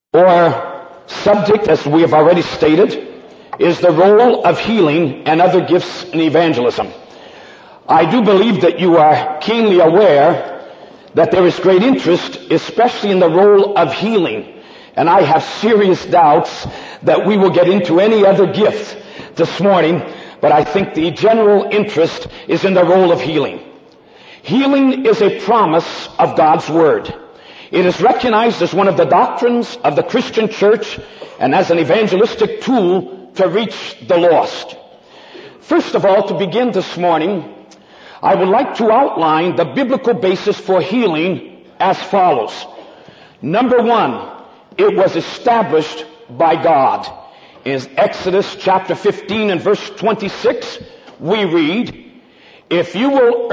Our subject, as we have already stated, is the role of healing and other gifts in evangelism. I do believe that you are keenly aware that there is great interest, especially in the role of healing. And I have serious doubts that we will get into any other gift this morning, but I think the general interest is in the role of healing. Healing is a promise of God's Word. It is recognized as one of the doctrines of the Christian church and as an evangelistic tool to reach the lost. First of all, to begin this morning, I would like to outline the biblical basis for healing as follows. Number one, it was established by God. In Exodus chapter 15 and verse 26, we read, "If you will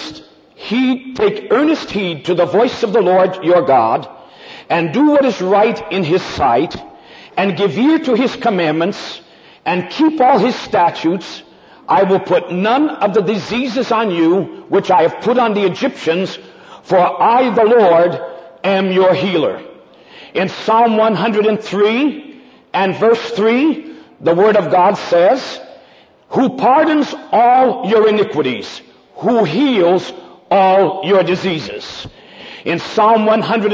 take earnest heed to the voice of the Lord your God, and do what is right in his sight, and give ear to his commandments, and keep all his statutes, I will put none of the diseases on you which I have put on the Egyptians, for I, the Lord, am your healer." In Psalm 103 and verse 3, the Word of God says, "Who pardons all your iniquities, who heals all your diseases." In Psalm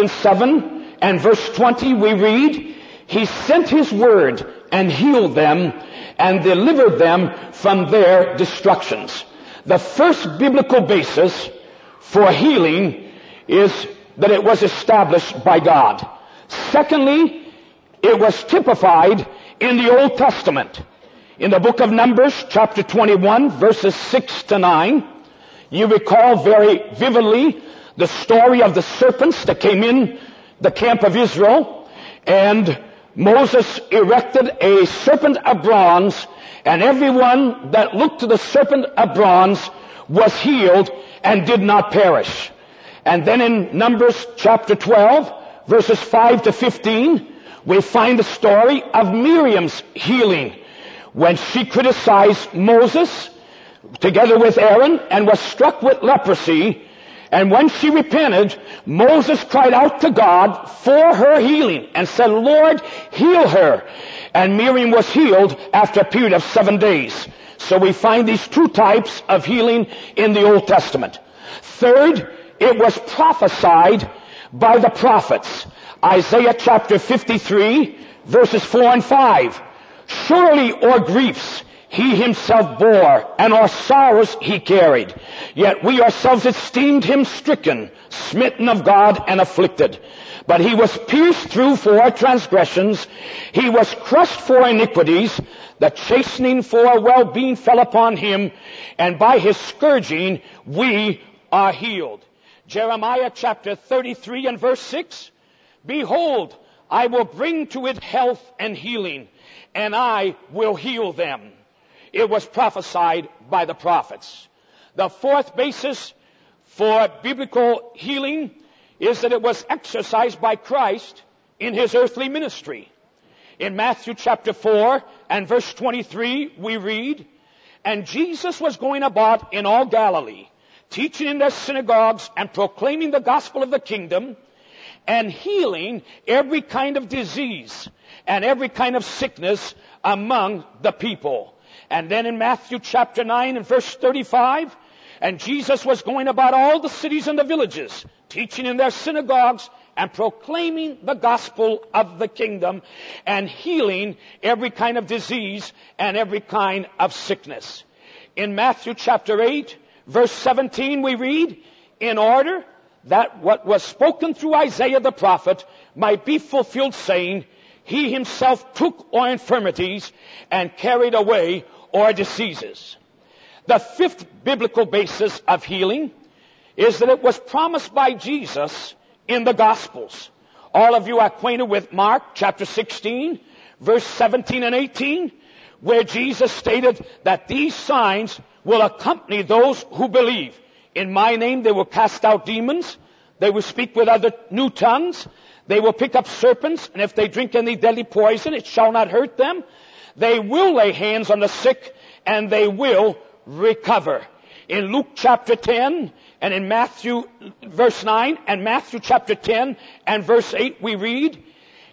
107 and verse 20 we read, "He sent his word and healed them and delivered them from their destructions." The first biblical basis for healing is that it was established by God. Secondly, it was typified in the Old Testament. In the book of Numbers, chapter 21, verses 6 to 9, you recall very vividly the story of the serpents that came in the camp of Israel, and Moses erected a serpent of bronze, and everyone that looked to the serpent of bronze was healed and did not perish. And then in Numbers chapter 12, verses 5 to 15, we find the story of Miriam's healing when she criticized Moses together with Aaron and was struck with leprosy. And when she repented, Moses cried out to God for her healing and said, "Lord, heal her." And Miriam was healed after a period of 7 days. So we find these two types of healing in the Old Testament. Third, it was prophesied by the prophets. Isaiah chapter 53, verses 4 and 5. "Surely our griefs he himself bore, and our sorrows he carried. Yet we ourselves esteemed him stricken, smitten of God, and afflicted. But he was pierced through for our transgressions. He was crushed for our iniquities. The chastening for our well-being fell upon him, and by his scourging we are healed." Jeremiah chapter 33 and verse 6. "Behold, I will bring to it health and healing, and I will heal them." It was prophesied by the prophets. The fourth basis for biblical healing is that it was exercised by Christ in his earthly ministry. In Matthew chapter 4 and verse 23 we read, "And Jesus was going about in all Galilee, teaching in their synagogues and proclaiming the gospel of the kingdom, and healing every kind of disease and every kind of sickness among the people." And then in Matthew chapter 9 and verse 35, "And Jesus was going about all the cities and the villages, teaching in their synagogues and proclaiming the gospel of the kingdom, and healing every kind of disease and every kind of sickness." In Matthew chapter 8, verse 17, we read, "In order that what was spoken through Isaiah the prophet might be fulfilled, saying, He himself took our infirmities and carried away our diseases." The fifth biblical basis of healing is that it was promised by Jesus in the Gospels. All of you are acquainted with Mark chapter 16, verse 17 and 18, where Jesus stated that these signs will accompany those who believe. "In my name they will cast out demons. They will speak with other new tongues. They will pick up serpents, and if they drink any deadly poison, it shall not hurt them. They will lay hands on the sick, and they will recover." In Luke chapter 10 and in Matthew verse 9 and Matthew chapter 10 and verse 8 we read,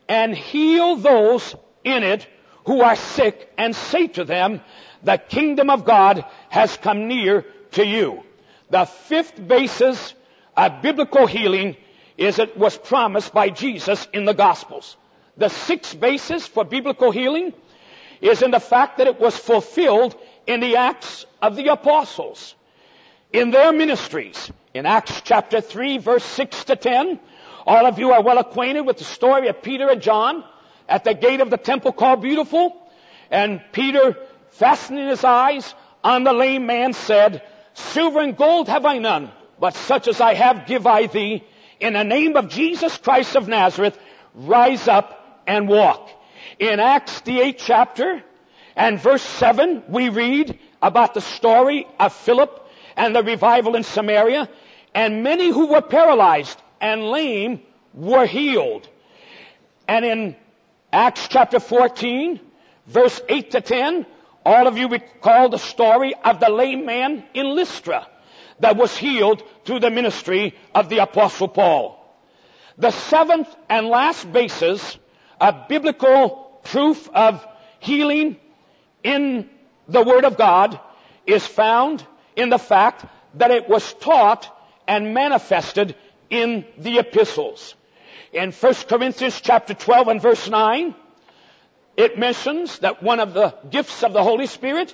and heal those in it who are sick, and say to them, the kingdom of God has come near to you. The fifth basis of biblical healing is it was promised by Jesus in the Gospels. The sixth basis for biblical healing is in the fact that it was fulfilled in the Acts of the Apostles, in their ministries. In Acts chapter 3, verse 6 to 10, all of you are well acquainted with the story of Peter and John at the gate of the temple called Beautiful. And Peter, fastening his eyes on the lame man, said, silver and gold have I none, but such as I have give I thee. In the name of Jesus Christ of Nazareth, rise up and walk. In Acts the 8th chapter and verse 7, we read about the story of Philip and the revival in Samaria. And many who were paralyzed and lame were healed. And in Acts chapter 14, verse 8 to 10, all of you recall the story of the lame man in Lystra that was healed through the ministry of the Apostle Paul. The seventh and last basis of biblical proof of healing in the Word of God is found in the fact that it was taught and manifested in the epistles. In 1 Corinthians chapter 12 and verse 9, it mentions that one of the gifts of the Holy Spirit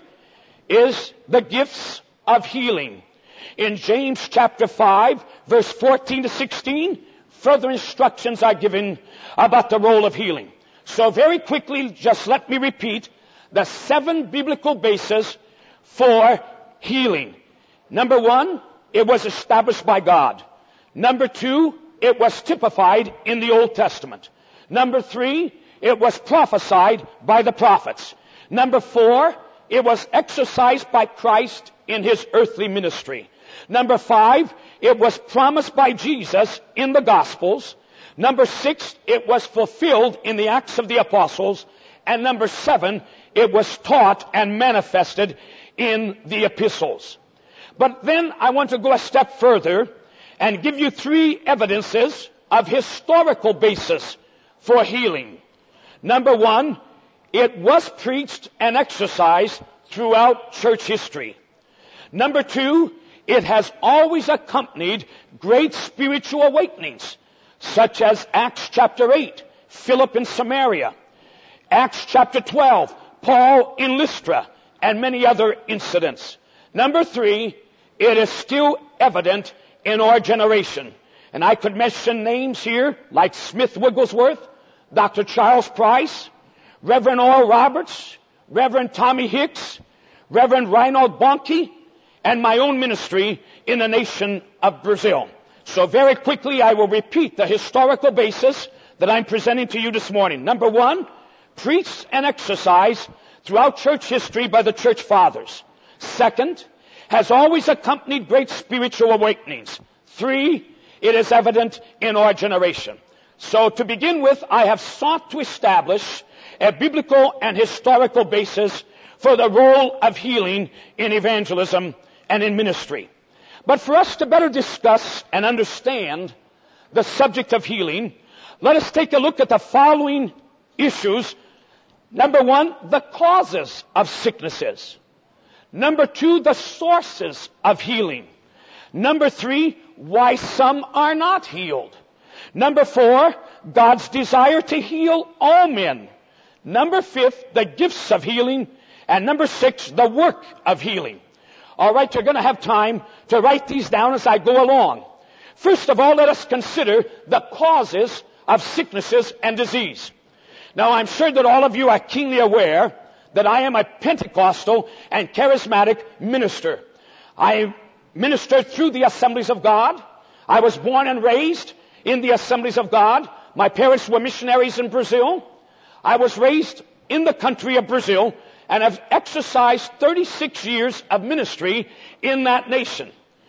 is the gifts of healing. In James chapter 5, verse 14 to 16, further instructions are given about the role of healing. So very quickly, just let me repeat the 7 biblical bases for healing. Number 1, it was established by God. Number 2, it was typified in the Old Testament. Number 3, it was prophesied by the prophets. Number 4, it was exercised by Christ in his earthly ministry. Number 5, it was promised by Jesus in the Gospels. Number 6, it was fulfilled in the Acts of the Apostles. And number 7, it was taught and manifested in the epistles. But then I want to go a step further and give you 3 evidences of historical basis for healing. Number 1, it was preached and exercised throughout church history. Number 2, it has always accompanied great spiritual awakenings, such as Acts chapter 8, Philip in Samaria, Acts chapter 12, Paul in Lystra, and many other incidents. Number 3, it is still evident in our generation. And I could mention names here like Smith Wigglesworth, Dr. Charles Price, Reverend Oral Roberts, Reverend Tommy Hicks, Reverend Reinhold Bonnke, and my own ministry in the nation of Brazil. So very quickly I will repeat the historical basis that I'm presenting to you this morning. Number 1, preached and exercised throughout church history by the church fathers. Second, has always accompanied great spiritual awakenings. 3, it is evident in our generation. So to begin with, I have sought to establish a biblical and historical basis for the role of healing in evangelism and in ministry. But for us to better discuss and understand the subject of healing, let us take a look at the following issues. Number 1, the causes of sicknesses. Number 2, the sources of healing. Number 3, why some are not healed. Number 4, God's desire to heal all men. Number 5, the gifts of healing. And number 6, the work of healing. All right, you're going to have time to write these down as I go along. First of all, let us consider the causes of sicknesses and disease. Now, I'm sure that all of you are keenly aware that I am a Pentecostal and charismatic minister. I ministered through the Assemblies of God. I was born and raised in the Assemblies of God. My parents were missionaries in Brazil. I was raised in the country of Brazil and have exercised 36 years of ministry in that nation.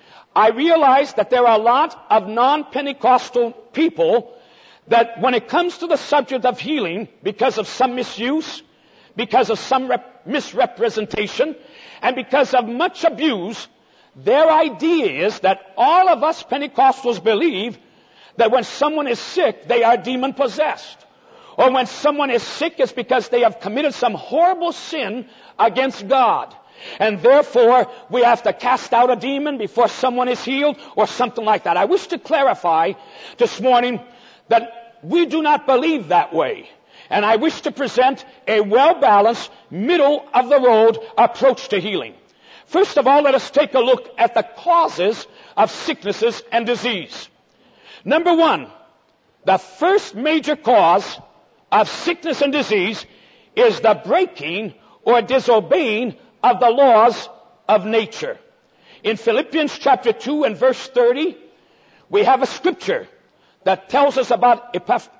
I realize that there are a lot of non-Pentecostal people that when it comes to the subject of healing, because of some misuse, because of some misrepresentation, and because of much abuse, their idea is that all of us Pentecostals believe that when someone is sick, they are demon-possessed. Or when someone is sick, it's because they have committed some horrible sin against God. And therefore, we have to cast out a demon before someone is healed or something like that. I wish to clarify this morning that we do not believe that way. And I wish to present a well-balanced, middle-of-the-road approach to healing. First of all, let us take a look at the causes of sicknesses and disease. Number one, the first major cause of sickness and disease is the breaking or disobeying of the laws of nature. In Philippians chapter 2 and verse 30, we have a scripture that tells us about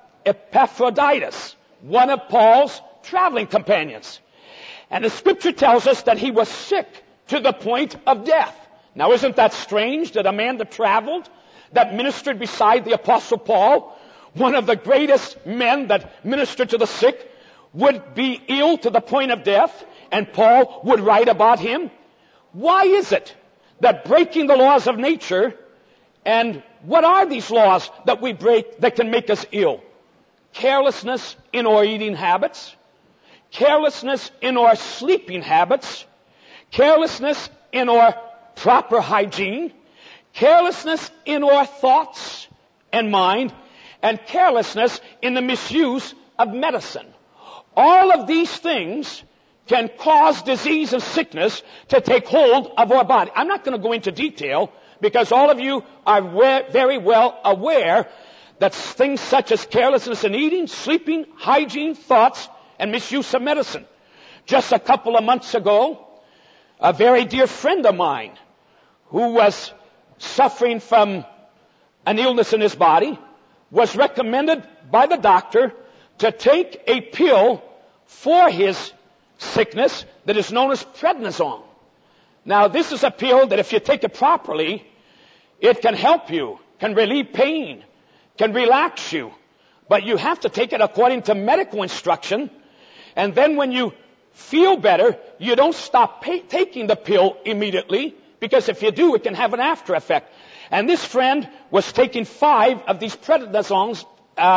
Epaphroditus, one of Paul's traveling companions. And the scripture tells us that he was sick to the point of death. Now, isn't that strange that a man that traveled, that ministered beside the Apostle Paul, one of the greatest men that ministered to the sick, would be ill to the point of death, and Paul would write about him? Why is it that breaking the laws of nature, and what are these laws that we break that can make us ill? Carelessness in our eating habits, carelessness in our sleeping habits, carelessness in our proper hygiene, carelessness in our thoughts and mind, and carelessness in the misuse of medicine. All of these things can cause disease and sickness to take hold of our body. I'm not going to go into detail because all of you are very well aware that things such as carelessness in eating, sleeping, hygiene, thoughts, and misuse of medicine. Just a couple of months ago, a very dear friend of mine who was suffering from an illness in his body was recommended by the doctor to take a pill for his sickness that is known as prednisone. Now, this is a pill that if you take it properly, it can help you, can relieve pain, can relax you. But you have to take it according to medical instruction. And then when you feel better, you don't stop taking the pill immediately, because if you do, it can have an after effect. And this friend was taking 5 of these prednisone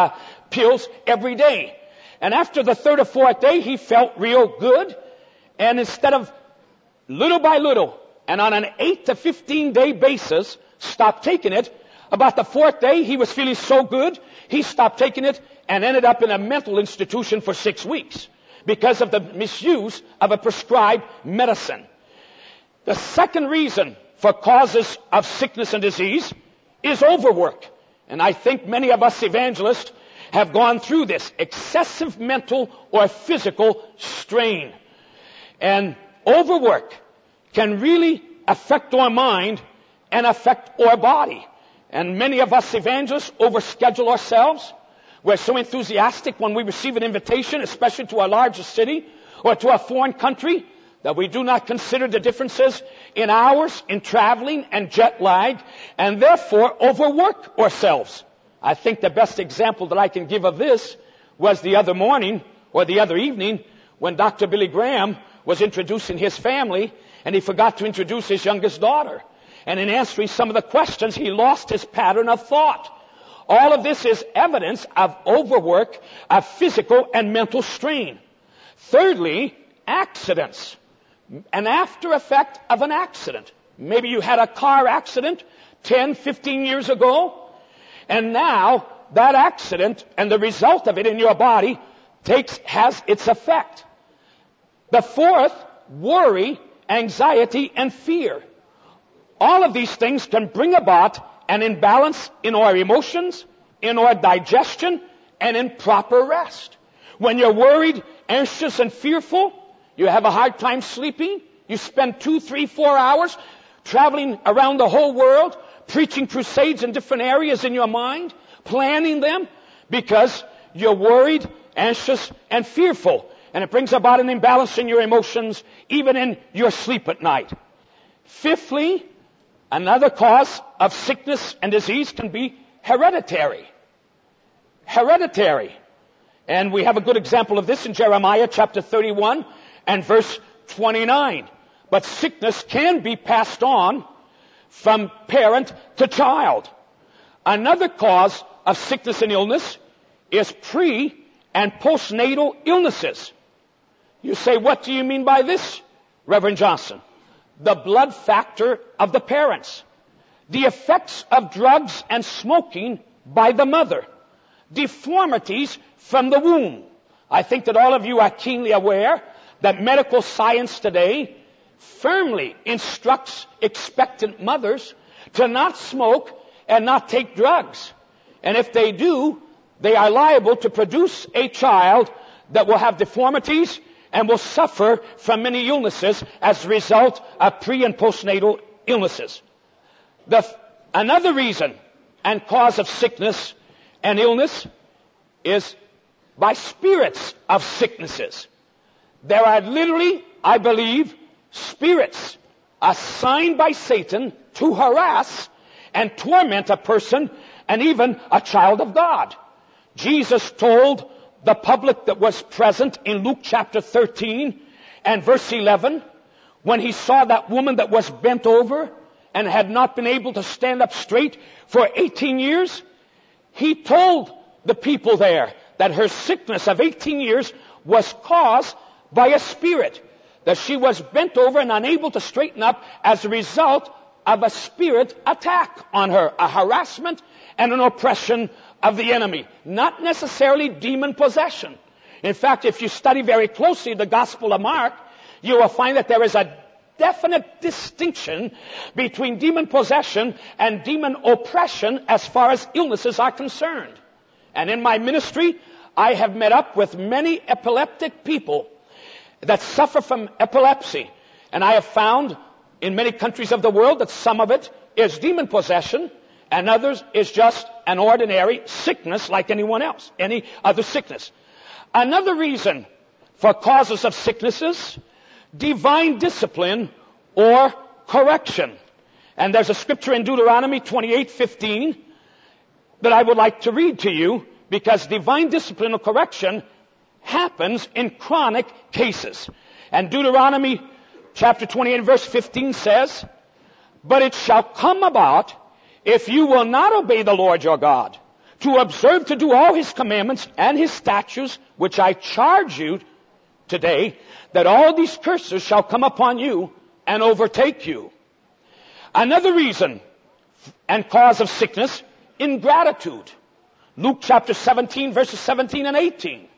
pills every day. And after the 3rd or 4th day, he felt real good. And instead of little by little, and on an 8 to 15 day basis, stopped taking it, about the 4th day, he was feeling so good, he stopped taking it and ended up in a mental institution for 6 weeks because of the misuse of a prescribed medicine. The second reason for causes of sickness and disease is overwork. And I think many of us evangelists have gone through this excessive mental or physical strain. And overwork can really affect our mind and affect our body. And many of us evangelists overschedule ourselves. We're so enthusiastic when we receive an invitation, especially to a larger city or to a foreign country, that we do not consider the differences in hours, in traveling, and jet lag, and therefore overwork ourselves. I think the best example that I can give of this was the other morning, or the other evening, when Dr. Billy Graham was introducing his family, and he forgot to introduce his youngest daughter. And in answering some of the questions, he lost his pattern of thought. All of this is evidence of overwork, of physical and mental strain. Thirdly, accidents. An after effect of an accident. Maybe you had a car accident 10, 15 years ago, and now that accident and the result of it in your body has its effect. The fourth, worry, anxiety, and fear. All of these things can bring about an imbalance in our emotions, in our digestion, and in proper rest. When you're worried, anxious, and fearful, you have a hard time sleeping. You spend 2, 3, 4 hours traveling around the whole world, preaching crusades in different areas in your mind, planning them, because you're worried, anxious, and fearful. And it brings about an imbalance in your emotions, even in your sleep at night. Fifthly, another cause of sickness and disease can be hereditary. Hereditary. And we have a good example of this in Jeremiah chapter 31 and verse 29. But sickness can be passed on from parent to child. Another cause of sickness and illness is pre- and postnatal illnesses. You say, what do you mean by this, Reverend Johnson? The blood factor of the parents, the effects of drugs and smoking by the mother, deformities from the womb. I think that all of you are keenly aware that medical science today firmly instructs expectant mothers to not smoke and not take drugs. And if they do, they are liable to produce a child that will have deformities and will suffer from many illnesses as a result of pre- and postnatal illnesses. Another reason and cause of sickness and illness is by spirits of sicknesses. There are literally, I believe, spirits assigned by Satan to harass and torment a person and even a child of God. Jesus told the public that was present in Luke chapter 13 and verse 11, when he saw that woman that was bent over and had not been able to stand up straight for 18 years, he told the people there that her sickness of 18 years was caused by a spirit, that she was bent over and unable to straighten up as a result of a spirit attack on her, a harassment and an oppression of the enemy, not necessarily demon possession. In fact, if you study very closely the Gospel of Mark, you will find that there is a definite distinction between demon possession and demon oppression as far as illnesses are concerned. And in my ministry, I have met up with many epileptic people that suffer from epilepsy. And I have found in many countries of the world that some of it is demon possession and others is just an ordinary sickness like anyone else, any other sickness. Another reason for causes of sicknesses, divine discipline or correction. And there's a scripture in Deuteronomy 28:15 that I would like to read to you, because divine discipline or correction happens in chronic cases. And Deuteronomy chapter 28 verse 15 says, "But it shall come about, if you will not obey the Lord your God, to observe to do all his commandments and his statutes, which I charge you today, that all these curses shall come upon you and overtake you." Another reason and cause of sickness, ingratitude. Luke chapter 17 verses 17 and 18.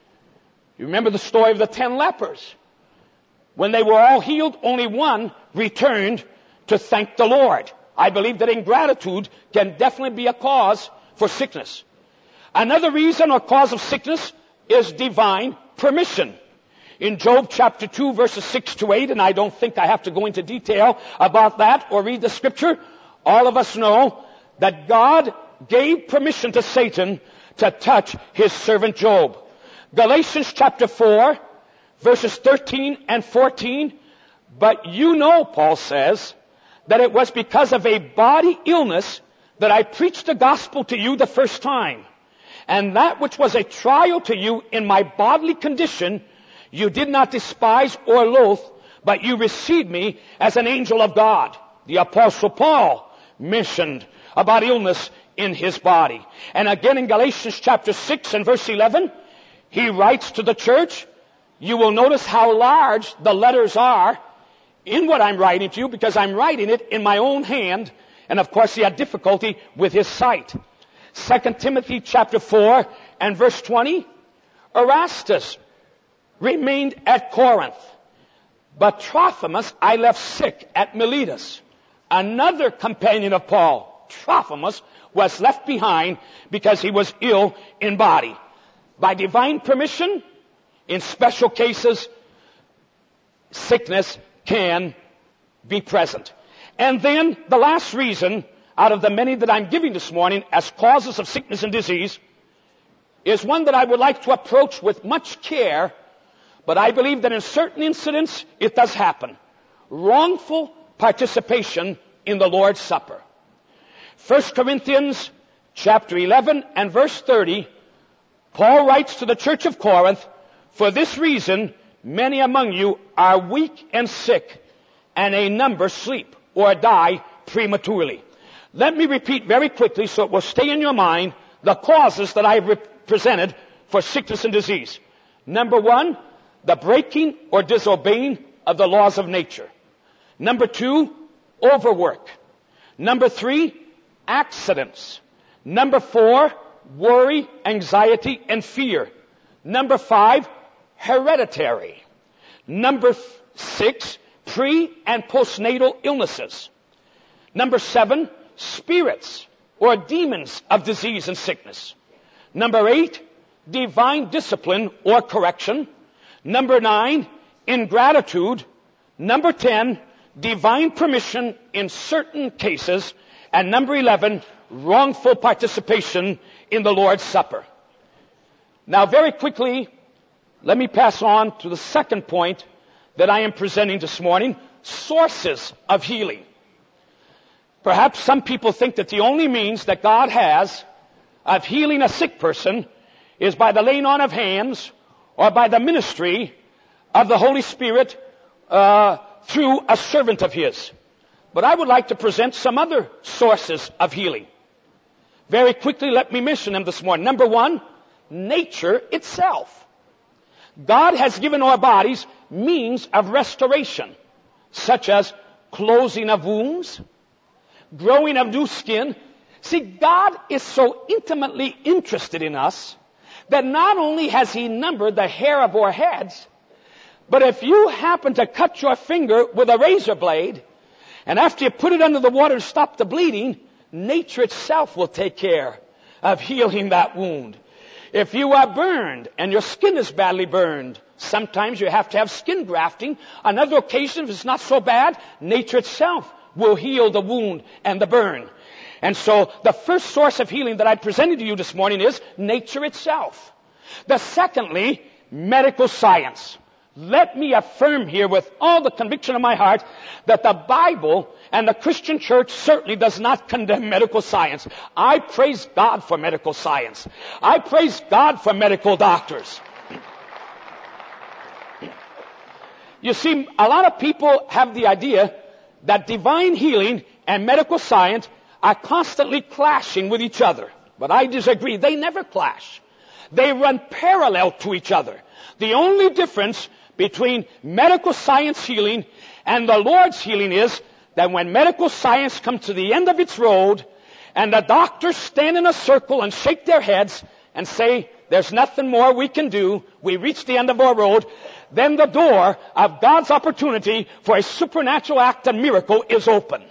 You remember the story of the 10 lepers. When they were all healed, only one returned to thank the Lord. I believe that ingratitude can definitely be a cause for sickness. Another reason or cause of sickness is divine permission. In Job chapter 2 verses 6 to 8, and I don't think I have to go into detail about that or read the scripture, all of us know that God gave permission to Satan to touch his servant Job. Galatians chapter 4 verses 13 and 14, "But you know," Paul says, "that it was because of a body illness that I preached the gospel to you the first time. And that which was a trial to you in my bodily condition, you did not despise or loathe, but you received me as an angel of God." The Apostle Paul mentioned about illness in his body. And again in Galatians chapter 6 and verse 11, he writes to the church. You will notice how large the letters are in what I'm writing to you, because I'm writing it in my own hand. And of course he had difficulty with his sight. 2 Timothy chapter 4 and verse 20, "Erastus remained at Corinth, but Trophimus I left sick at Miletus." Another companion of Paul, Trophimus, was left behind because he was ill in body. By divine permission, in special cases, sickness can be present. And then the last reason out of the many that I'm giving this morning as causes of sickness and disease is one that I would like to approach with much care, but I believe that in certain incidents it does happen. Wrongful participation in the Lord's Supper. 1 Corinthians chapter 11 and verse 30, Paul writes to the church of Corinth, "For this reason, many among you are weak and sick, and a number sleep or die prematurely." Let me repeat very quickly so it will stay in your mind the causes that I presented for sickness and disease. Number one, the breaking or disobeying of the laws of nature. Number two, overwork. Number three, accidents. Number four, worry, anxiety, and fear. Number five, hereditary. Number six, pre- and postnatal illnesses. Number seven, spirits or demons of disease and sickness. Number eight, divine discipline or correction. Number nine, ingratitude. Number 10, divine permission in certain cases. And number 11, wrongful participation in the Lord's Supper. Now, very quickly, let me pass on to the second point that I am presenting this morning, sources of healing. Perhaps some people think that the only means that God has of healing a sick person is by the laying on of hands or by the ministry of the Holy Spirit through a servant of His. But I would like to present some other sources of healing. Very quickly, let me mention them this morning. Number one, nature itself. God has given our bodies means of restoration, such as closing of wounds, growing of new skin. See, God is so intimately interested in us that not only has He numbered the hair of our heads, but if you happen to cut your finger with a razor blade, and after you put it under the water to stop the bleeding, nature itself will take care of healing that wound. If you are burned and your skin is badly burned, sometimes you have to have skin grafting. On other occasions, if it's not so bad, nature itself will heal the wound and the burn. And so the first source of healing that I presented to you this morning is nature itself. The secondly, medical science. Let me affirm here with all the conviction of my heart that the Bible and the Christian church certainly does not condemn medical science. I praise God for medical science. I praise God for medical doctors. You see, a lot of people have the idea that divine healing and medical science are constantly clashing with each other. But I disagree. They never clash. They run parallel to each other. The only difference between medical science healing and the Lord's healing is that when medical science comes to the end of its road and the doctors stand in a circle and shake their heads and say, there's nothing more we can do, we reached the end of our road, then the door of God's opportunity for a supernatural act and miracle is open.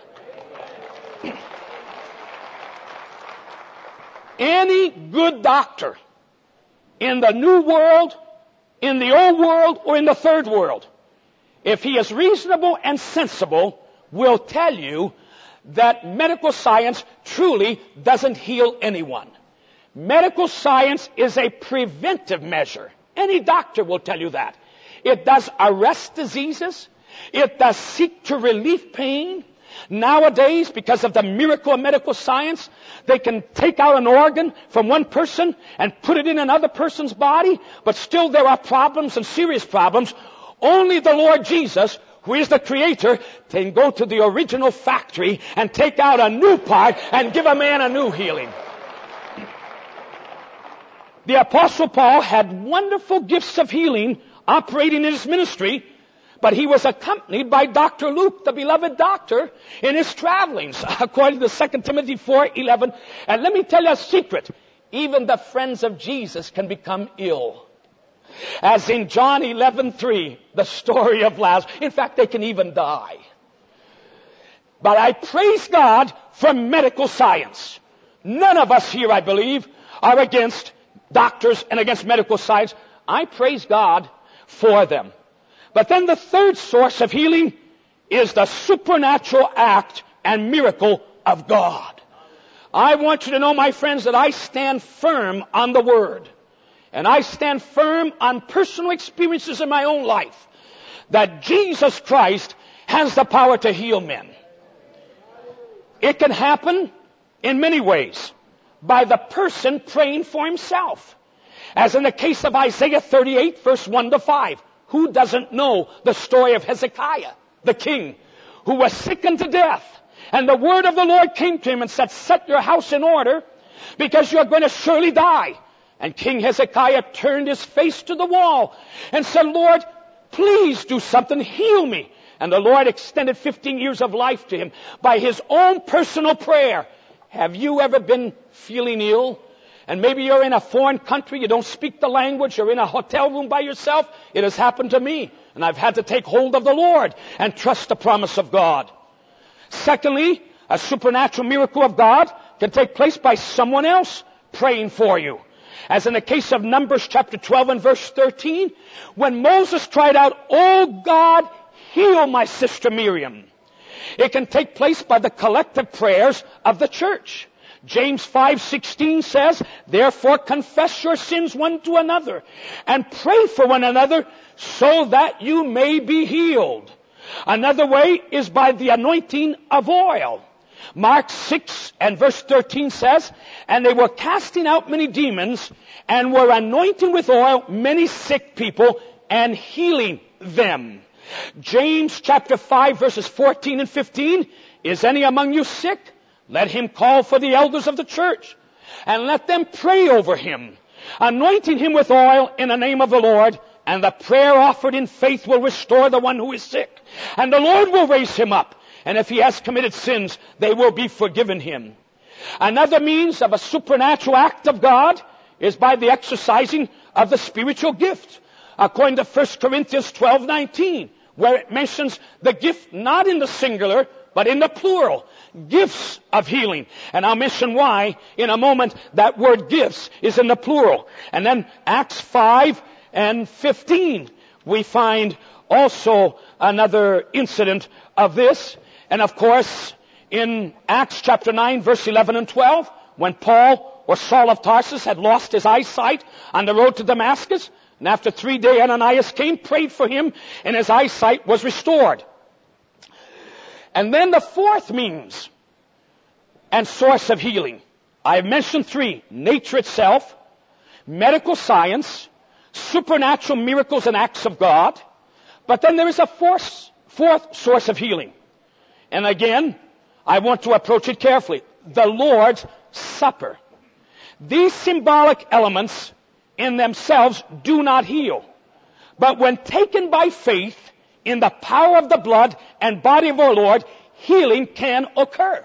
Any good doctor in the new world, in the old world, or in the third world, if he is reasonable and sensible, will tell you that medical science truly doesn't heal anyone. Medical science is a preventive measure. Any doctor will tell you that. It does arrest diseases. It does seek to relieve pain. Nowadays, because of the miracle of medical science, they can take out an organ from one person and put it in another person's body, but still there are problems and serious problems. Only the Lord Jesus, who is the Creator, can go to the original factory and take out a new part and give a man a new healing. The Apostle Paul had wonderful gifts of healing operating in his ministry, but he was accompanied by Dr. Luke, the beloved doctor, in his travelings, according to 2 Timothy 4:11. And let me tell you a secret. Even the friends of Jesus can become ill. As in John 11:3, the story of Lazarus. In fact, they can even die. But I praise God for medical science. None of us here, I believe, are against doctors and against medical science. I praise God for them. But then the third source of healing is the supernatural act and miracle of God. I want you to know, my friends, that I stand firm on the Word. And I stand firm on personal experiences in my own life that Jesus Christ has the power to heal men. It can happen in many ways. By the person praying for himself. As in the case of Isaiah 38, verse 1 to 5. Who doesn't know the story of Hezekiah, the king, who was sick unto death? And the word of the Lord came to him and said, set your house in order, because you're going to surely die. And King Hezekiah turned his face to the wall and said, Lord, please do something, heal me. And the Lord extended 15 years of life to him by his own personal prayer. Have you ever been feeling ill? And maybe you're in a foreign country, you don't speak the language, you're in a hotel room by yourself. It has happened to me. And I've had to take hold of the Lord and trust the promise of God. Secondly, a supernatural miracle of God can take place by someone else praying for you. As in the case of Numbers chapter 12 and verse 13, when Moses cried out, "Oh God, heal my sister Miriam." It can take place by the collective prayers of the church. James 5:16 says, "Therefore confess your sins one to another and pray for one another so that you may be healed." Another way is by the anointing of oil. Mark 6 and verse 13 says, "And they were casting out many demons and were anointing with oil many sick people and healing them." James chapter 5 verses 14 and 15, "Is any among you sick? Let him call for the elders of the church and let them pray over him, anointing him with oil in the name of the Lord. And the prayer offered in faith will restore the one who is sick. And the Lord will raise him up. And if he has committed sins, they will be forgiven him." Another means of a supernatural act of God is by the exercising of the spiritual gift. According to 1 Corinthians 12:19, where it mentions the gift not in the singular, but in the plural. Gifts of healing. And I'll mention why in a moment that word gifts is in the plural. And then Acts 5 and 15, we find also another incident of this. And of course, in Acts chapter 9, verse 11 and 12, when Paul or Saul of Tarsus had lost his eyesight on the road to Damascus, and after 3 days Ananias came, prayed for him, and his eyesight was restored. And then the fourth means and source of healing. I have mentioned three: nature itself, medical science, supernatural miracles and acts of God. But then there is a fourth source of healing. And again, I want to approach it carefully. The Lord's Supper. These symbolic elements in themselves do not heal. But when taken by faith in the power of the blood and body of our Lord, healing can occur.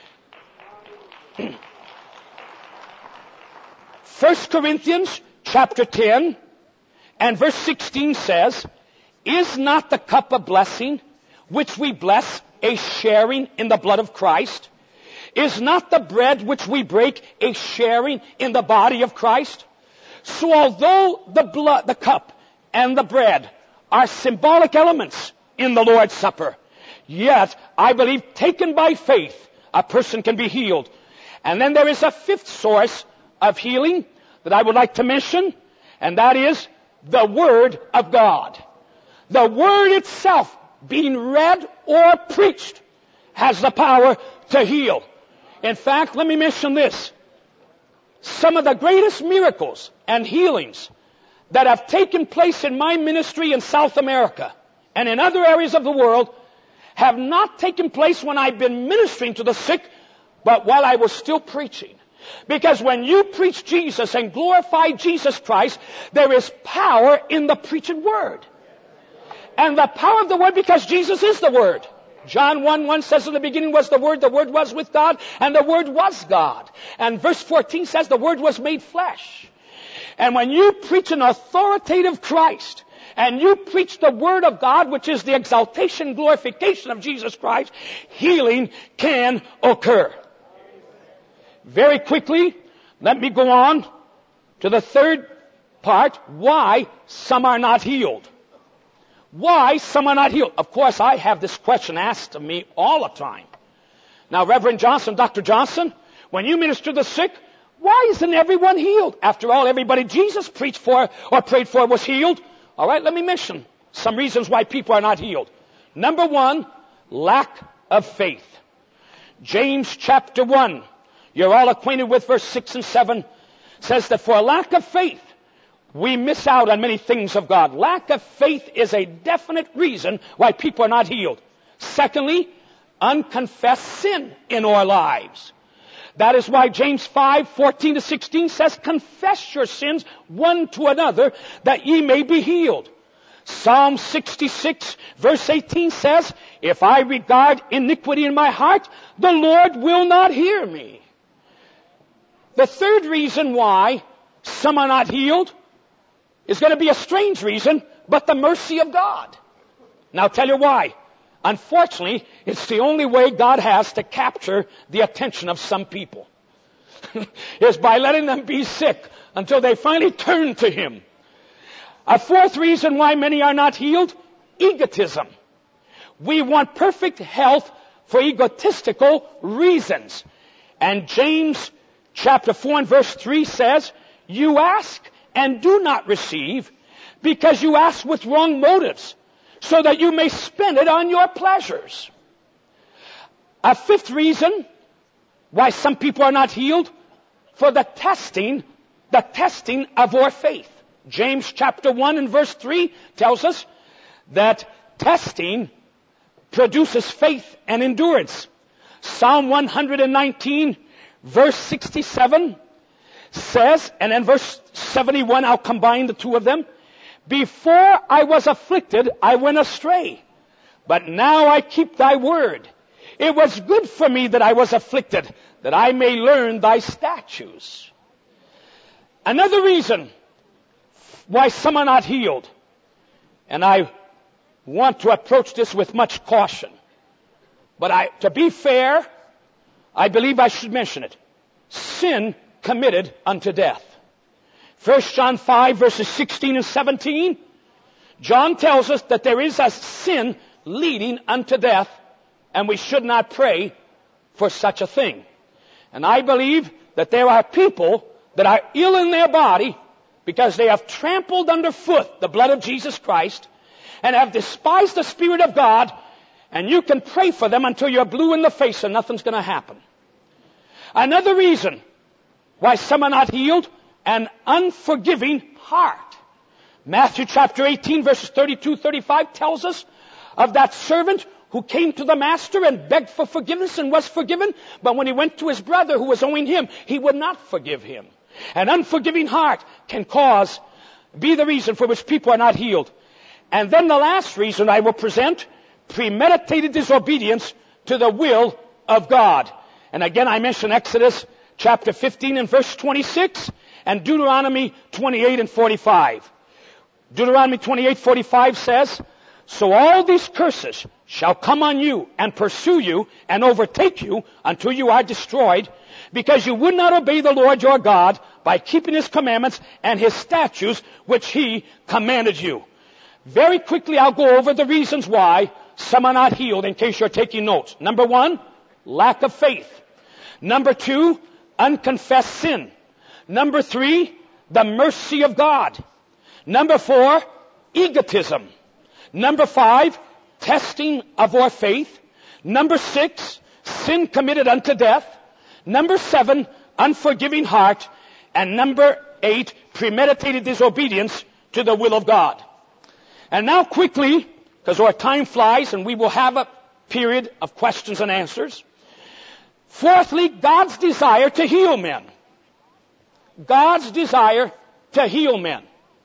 1 Corinthians chapter 10 and verse 16 says, "Is not the cup of blessing which we bless a sharing in the blood of Christ? Is not the bread which we break a sharing in the body of Christ?" So although the cup and the bread are symbolic elements in the Lord's Supper, yet I believe taken by faith, a person can be healed. And then there is a fifth source of healing that I would like to mention, and that is the Word of God. The Word itself, being read or preached, has the power to heal. In fact, let me mention this. Some of the greatest miracles and healings that have taken place in my ministry in South America and in other areas of the world have not taken place when I've been ministering to the sick, but while I was still preaching. Because when you preach Jesus and glorify Jesus Christ, there is power in the preached word. And the power of the word, because Jesus is the word. John 1:1 says, "In the beginning was the Word was with God, and the Word was God." And verse 14 says, "The Word was made flesh." And when you preach an authoritative Christ, and you preach the Word of God, which is the exaltation, glorification of Jesus Christ, healing can occur. Very quickly, let me go on to the third part, why some are not healed. Why some are not healed? Of course, I have this question asked of me all the time. Now, Reverend Johnson, Dr. Johnson, when you minister to the sick, why isn't everyone healed? After all, everybody Jesus preached for or prayed for was healed. All right, let me mention some reasons why people are not healed. Number one, lack of faith. James chapter 1, you're all acquainted with verse 6 and 7, says that for a lack of faith, we miss out on many things of God. Lack of faith is a definite reason why people are not healed. Secondly, unconfessed sin in our lives. That is why James 5:14-16 says, confess your sins one to another, that ye may be healed. Psalm 66 verse 18 says, if I regard iniquity in my heart, the Lord will not hear me. The third reason why some are not healed is going to be a strange reason, but the mercy of God. Now I'll tell you why. Unfortunately, it's the only way God has to capture the attention of some people. is by letting them be sick until they finally turn to Him. A fourth reason why many are not healed, egotism. We want perfect health for egotistical reasons. And James chapter 4 and verse 3 says, you ask and do not receive because you ask with wrong motives, so that you may spend it on your pleasures. A fifth reason why some people are not healed, for the testing of our faith. James chapter 1 and verse 3 tells us that testing produces faith and endurance. Psalm 119 verse 67 says, and then verse 71, I'll combine the two of them. Before I was afflicted, I went astray, but now I keep thy word. It was good for me that I was afflicted, that I may learn thy statutes. Another reason why some are not healed, and I want to approach this with much caution, but to be fair, I believe I should mention it. Sin committed unto death. 1 John 5 verses 16 and 17, John tells us that there is a sin leading unto death, and we should not pray for such a thing. And I believe that there are people that are ill in their body because they have trampled underfoot the blood of Jesus Christ and have despised the Spirit of God, and you can pray for them until you're blue in the face and nothing's going to happen. Another reason why some are not healed, an unforgiving heart. Matthew chapter 18 verses 32-35 tells us of that servant who came to the master and begged for forgiveness and was forgiven, but when he went to his brother who was owing him, he would not forgive him. An unforgiving heart can be the reason for which people are not healed. And then the last reason I will present, premeditated disobedience to the will of God. And again I mention Exodus chapter 15 and verse 26 and Deuteronomy 28 and 45. Deuteronomy 28:45 says, so all these curses shall come on you and pursue you and overtake you until you are destroyed, because you would not obey the Lord your God by keeping His commandments and His statutes which He commanded you. Very quickly I'll go over the reasons why some are not healed in case you're taking notes. Number 1, lack of faith. Number 2, unconfessed sin. Number 3, the mercy of God. Number 4, egotism. Number 5, testing of our faith. Number 6, sin committed unto death. Number 7, unforgiving heart. And number 8, premeditated disobedience to the will of God. And now quickly, because our time flies and we will have a period of questions and answers. Fourthly, God's desire to heal men. God's desire to heal men.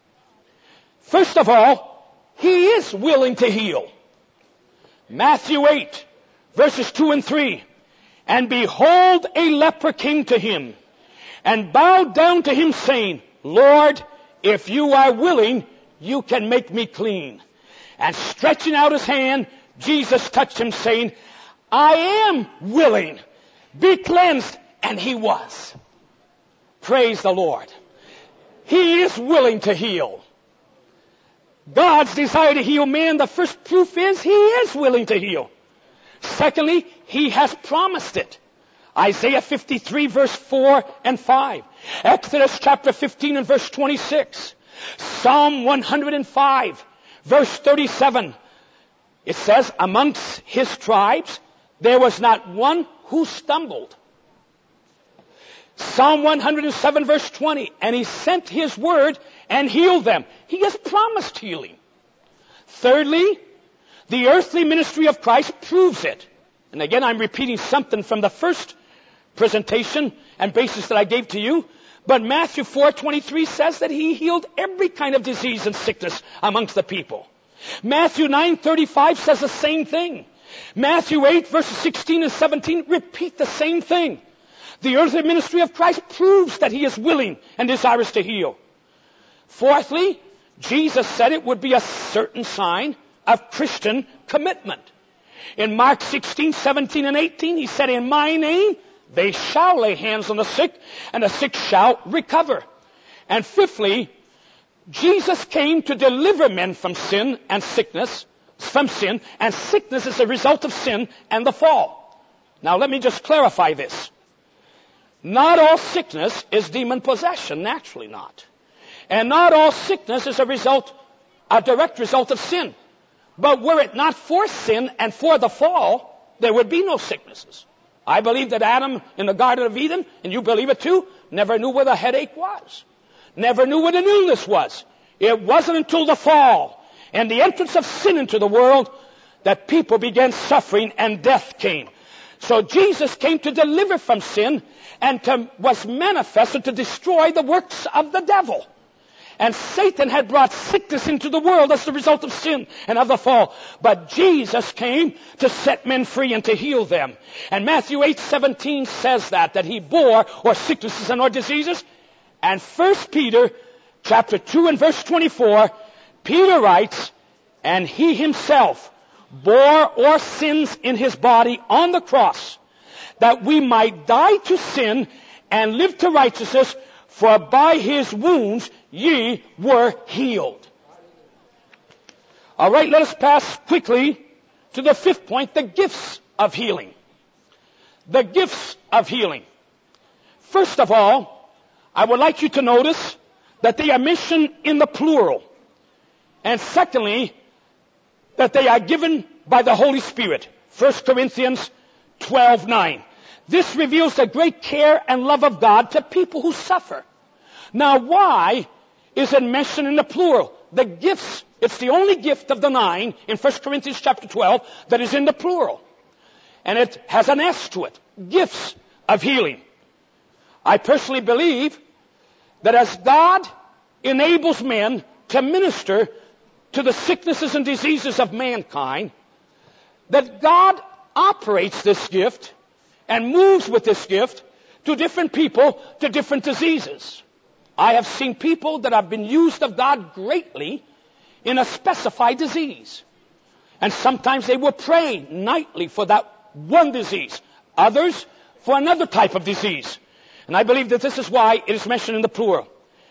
First of all, He is willing to heal. Matthew 8, verses 2 and 3. And behold, a leper came to Him, and bowed down to Him, saying, Lord, if you are willing, you can make me clean. And stretching out His hand, Jesus touched him, saying, I am willing. Be cleansed. And he was. Praise the Lord. He is willing to heal. God's desire to heal man, the first proof is He is willing to heal. Secondly, He has promised it. Isaiah 53 verse 4 and 5. Exodus chapter 15 and verse 26. Psalm 105 verse 37. It says, amongst His tribes there was not one who stumbled. Psalm 107 verse 20. And He sent His word and healed them. He has promised healing. Thirdly, the earthly ministry of Christ proves it. And again, I'm repeating something from the first presentation and basis that I gave to you. But Matthew 4:23 says that he healed every kind of disease and sickness amongst the people. Matthew 9:35 says the same thing. Matthew 8 verses 16 and 17 repeat the same thing. The earthly ministry of Christ proves that he is willing and desirous to heal. Fourthly, Jesus said it would be a certain sign of Christian commitment. In Mark 16, 17, and 18, he said, in my name, they shall lay hands on the sick, and the sick shall recover. And fifthly, Jesus came to deliver men from sin and sickness, and sickness is a result of sin and the fall. Now let me just clarify this. Not all sickness is demon possession, naturally not. And not all sickness is a direct result of sin. But were it not for sin and for the fall, there would be no sicknesses. I believe that Adam in the Garden of Eden, and you believe it too, never knew what a headache was. Never knew what an illness was. It wasn't until the fall and the entrance of sin into the world that people began suffering and death came. So Jesus came to deliver from sin and was manifested to destroy the works of the devil. And Satan had brought sickness into the world as the result of sin and of the fall. But Jesus came to set men free and to heal them. And Matthew 8:17 says that he bore or sicknesses and or diseases. And 1 Peter chapter 2 and verse 24, Peter writes, and he himself bore our sins in his body on the cross, that we might die to sin and live to righteousness, for by his wounds ye were healed. All right, let us pass quickly to the fifth point, the gifts of healing. The gifts of healing. First of all, I would like you to notice that they are mentioned in the plural. And secondly, that they are given by the Holy Spirit. 1 Corinthians 12:9. This reveals the great care and love of God to people who suffer. Now, why is it mentioned in the plural? The gifts, it's the only gift of the 9 in 1 Corinthians chapter 12 that is in the plural. And it has an S to it. Gifts of healing. I personally believe that as God enables men to minister to the sicknesses and diseases of mankind, that God operates this gift and moves with this gift to different people, to different diseases. I have seen people that have been used of God greatly in a specified disease. And sometimes they will pray nightly for that one disease. Others for another type of disease. And I believe that this is why it is mentioned in the plural.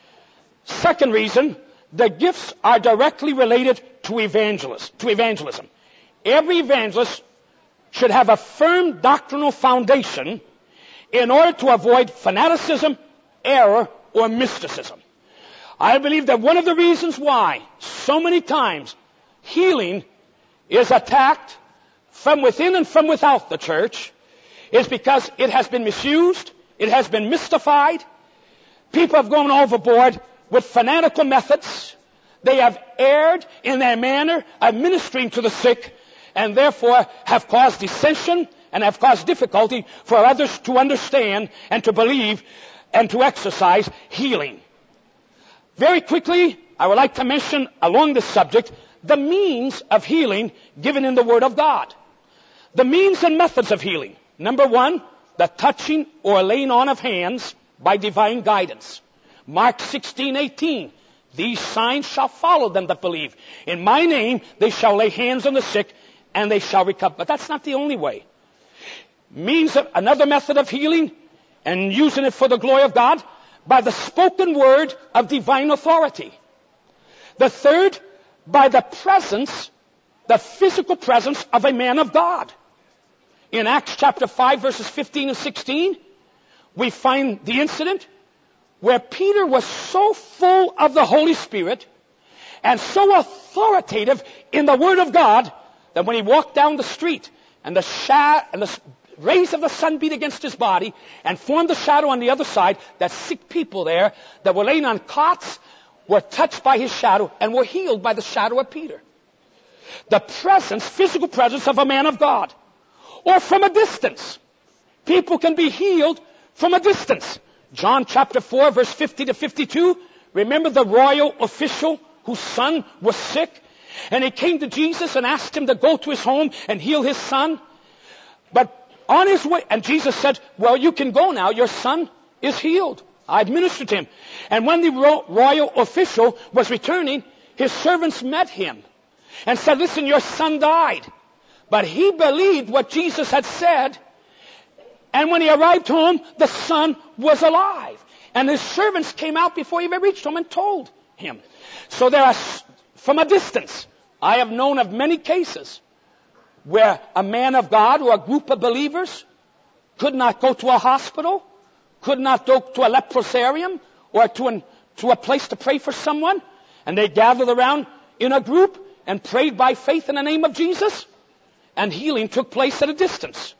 Second reason, the gifts are directly related to evangelism. Every evangelist should have a firm doctrinal foundation in order to avoid fanaticism, error, or mysticism. I believe that one of the reasons why so many times healing is attacked from within and from without the church is because it has been misused, it has been mystified. People have gone overboard with fanatical methods. They have erred in their manner of ministering to the sick, and therefore have caused dissension and have caused difficulty for others to understand and to believe and to exercise healing. Very quickly, I would like to mention along this subject the means of healing given in the Word of God. The means and methods of healing. Number 1, the touching or laying on of hands by divine guidance. Mark 16:18. These signs shall follow them that believe. In my name they shall lay hands on the sick and they shall recover. But that's not the only way. Another method of healing and using it for the glory of God by the spoken word of divine authority. The third, by the physical presence of a man of God. In Acts chapter 5 verses 15 and 16, we find the incident where Peter was so full of the Holy Spirit and so authoritative in the Word of God that when he walked down the street and the rays of the sun beat against his body and formed the shadow on the other side, that sick people there that were laying on cots were touched by his shadow and were healed by the shadow of Peter. The physical presence of a man of God. Or from a distance. People can be healed from a distance. John chapter 4, verse 50 to 52. Remember the royal official whose son was sick? And he came to Jesus and asked him to go to his home and heal his son. But on his way, and Jesus said, well, you can go now. Your son is healed. I administered him. And when the royal official was returning, his servants met him and said, listen, your son died. But he believed what Jesus had said. And when he arrived home, the son was alive. And his servants came out before he ever reached home and told him. So there are, from a distance, I have known of many cases where a man of God or a group of believers could not go to a hospital, could not go to a leprosarium or to a place to pray for someone, and they gathered around in a group and prayed by faith in the name of Jesus, and healing took place at a distance.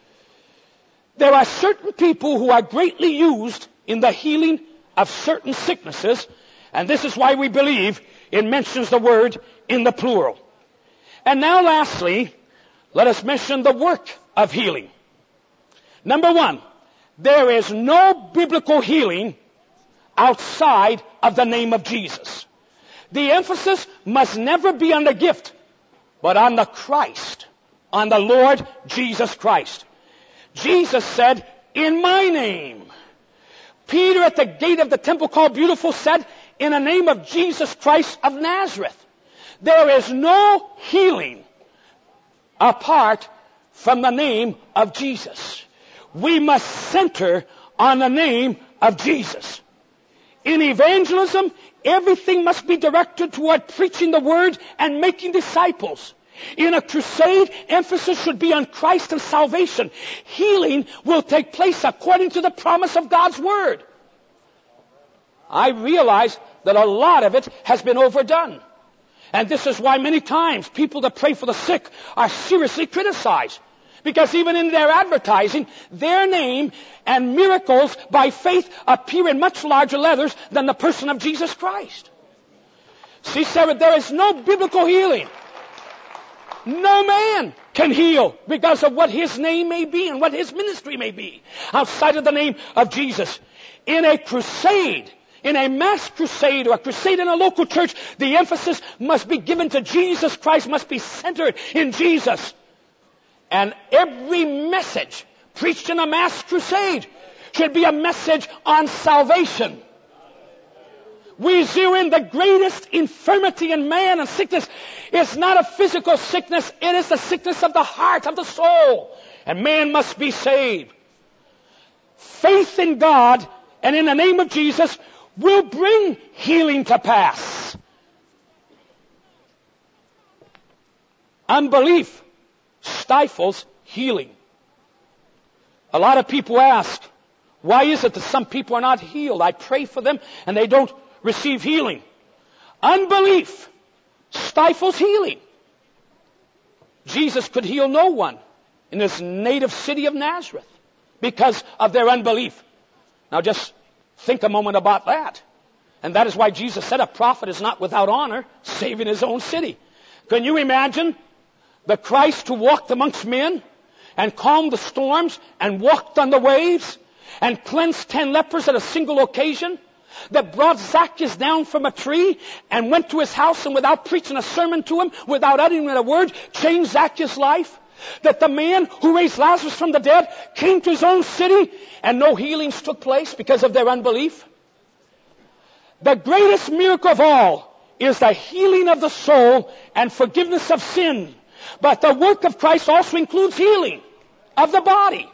There are certain people who are greatly used in the healing of certain sicknesses, and this is why we believe it mentions the word in the plural. And now lastly, let us mention the work of healing. Number one, there is no biblical healing outside of the name of Jesus. The emphasis must never be on the gift, but on the Christ, on the Lord Jesus Christ. Jesus said, in my name. Peter at the gate of the temple called Beautiful said, in the name of Jesus Christ of Nazareth. There is no healing apart from the name of Jesus. We must center on the name of Jesus. In evangelism, everything must be directed toward preaching the word and making disciples. In a crusade, emphasis should be on Christ and salvation. Healing will take place according to the promise of God's word. I realize that a lot of it has been overdone. And this is why many times people that pray for the sick are seriously criticized. Because even in their advertising, their name and miracles by faith appear in much larger letters than the person of Jesus Christ. See, Sarah, there is no biblical healing. No man can heal because of what his name may be and what his ministry may be outside of the name of Jesus. In a crusade, in a mass crusade or a crusade in a local church, the emphasis must be given to Jesus Christ, must be centered in Jesus. And every message preached in a mass crusade should be a message on salvation. We zero in the greatest infirmity in man and sickness. It's not a physical sickness. It is the sickness of the heart, of the soul. And man must be saved. Faith in God and in the name of Jesus will bring healing to pass. Unbelief stifles healing. A lot of people ask, why is it that some people are not healed? I pray for them and they don't receive healing. Unbelief stifles healing. Jesus could heal no one in his native city of Nazareth because of their unbelief. Now just think a moment about that. And that is why Jesus said a prophet is not without honor, save in his own city. Can you imagine the Christ who walked amongst men and calmed the storms and walked on the waves and cleansed 10 lepers at a single occasion? That brought Zacchaeus down from a tree and went to his house and without preaching a sermon to him, without uttering a word, changed Zacchaeus' life. That the man who raised Lazarus from the dead came to his own city and no healings took place because of their unbelief. The greatest miracle of all is the healing of the soul and forgiveness of sin. But the work of Christ also includes healing of the body.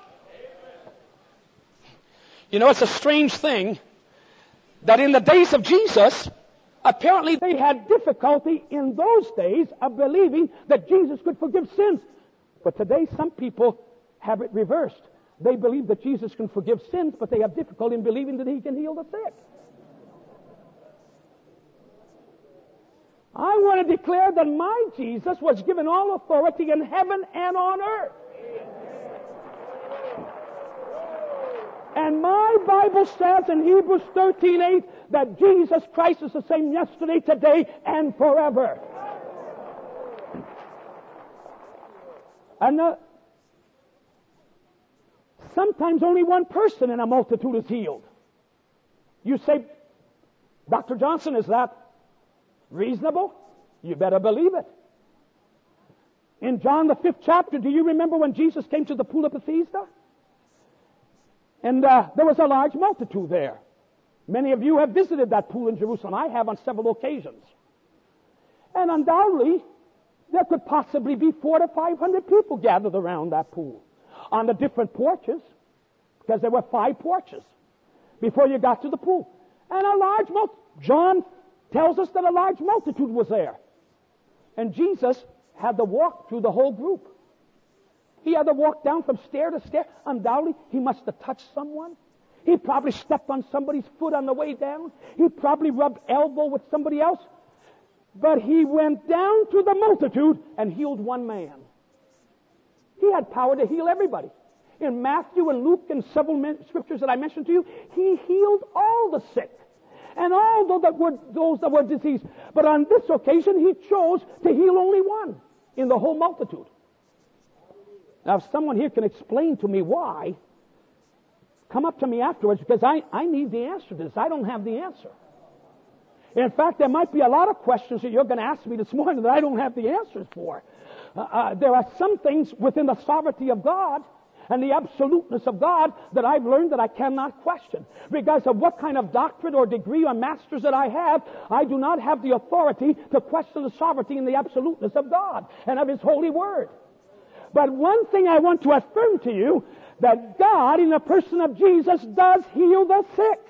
You know, it's a strange thing that in the days of Jesus, apparently they had difficulty in those days of believing that Jesus could forgive sins. But today some people have it reversed. They believe that Jesus can forgive sins, but they have difficulty in believing that he can heal the sick. I want to declare that my Jesus was given all authority in heaven and on earth. And my Bible says in Hebrews 13:8 that Jesus Christ is the same yesterday, today, and forever. And sometimes only one person in a multitude is healed. You say, Dr. Johnson, is that reasonable? You better believe it. In John the 5th chapter, do you remember when Jesus came to the pool of Bethesda? And there was a large multitude there. Many of you have visited that pool in Jerusalem. I have on several occasions. And undoubtedly, there could possibly be 400 to 500 people gathered around that pool on the different porches, because there were 5 porches before you got to the pool. And a large John tells us that a large multitude was there. And Jesus had to walk through the whole group. He had to walk down from stair to stair. Undoubtedly, he must have touched someone. He probably stepped on somebody's foot on the way down. He probably rubbed elbow with somebody else. But he went down to the multitude and healed one man. He had power to heal everybody. In Matthew and Luke and several scriptures that I mentioned to you, he healed all the sick and all those that were diseased. But on this occasion, he chose to heal only one in the whole multitude. Now, if someone here can explain to me why, come up to me afterwards, because I need the answer to this. I don't have the answer. In fact, there might be a lot of questions that you're going to ask me this morning that I don't have the answers for. There are some things within the sovereignty of God and the absoluteness of God that I've learned that I cannot question. Regardless of what kind of doctorate or degree or master's that I have, I do not have the authority to question the sovereignty and the absoluteness of God and of His holy word. But one thing I want to affirm to you, that God in the person of Jesus does heal the sick.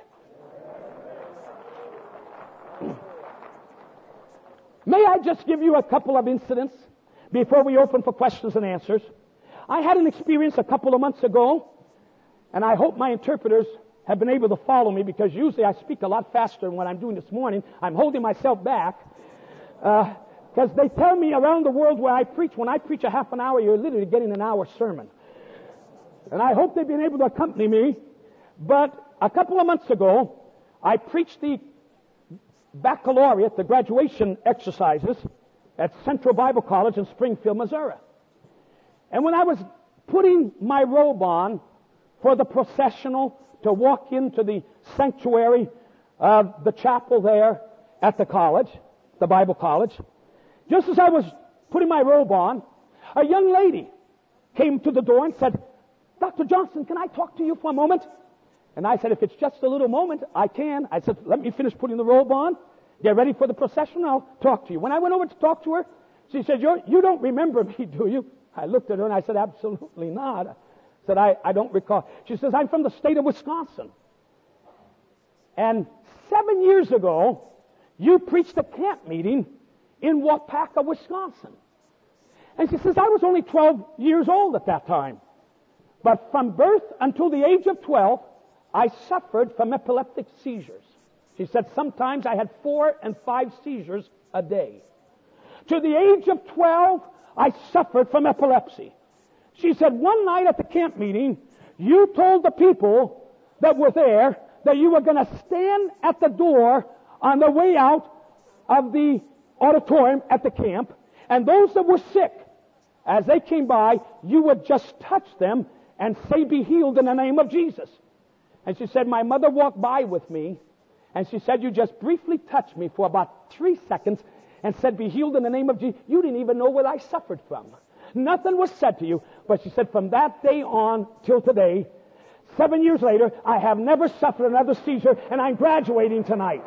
May I just give you a couple of incidents before we open for questions and answers? I had an experience a couple of months ago, and I hope my interpreters have been able to follow me, because usually I speak a lot faster than what I'm doing this morning. I'm holding myself back because they tell me around the world where I preach, when I preach a half an hour, you're literally getting an hour sermon. And I hope they've been able to accompany me. But a couple of months ago, I preached the baccalaureate, the graduation exercises at Central Bible College in Springfield, Missouri. And when I was putting my robe on for the processional to walk into the sanctuary of the chapel there at the college, the Bible college, just as I was putting my robe on, a young lady came to the door and said, Dr. Johnson, can I talk to you for a moment? And I said, if it's just a little moment, I can. I said, let me finish putting the robe on, get ready for the procession, I'll talk to you. When I went over to talk to her, she said, you don't remember me, do you? I looked at her and I said, absolutely not. I said, I don't recall. She says, I'm from the state of Wisconsin. And 7 years ago, you preached a camp meeting in Waupaca, Wisconsin. And she says, I was only 12 years old at that time. But from birth until the age of 12, I suffered from epileptic seizures. She said sometimes I had 4 and 5 seizures a day. To the age of 12, I suffered from epilepsy. She said one night at the camp meeting, you told the people that were there that you were going to stand at the door on the way out of the auditorium at the camp, and those that were sick, as they came by, you would just touch them and say, be healed in the name of Jesus. And she said, my mother walked by with me, and she said, you just briefly touched me for about 3 seconds and said, be healed in the name of Jesus. You didn't even know what I suffered from. Nothing was said to you. But she said, from that day on till today, 7 years later, I have never suffered another seizure, and I'm graduating tonight.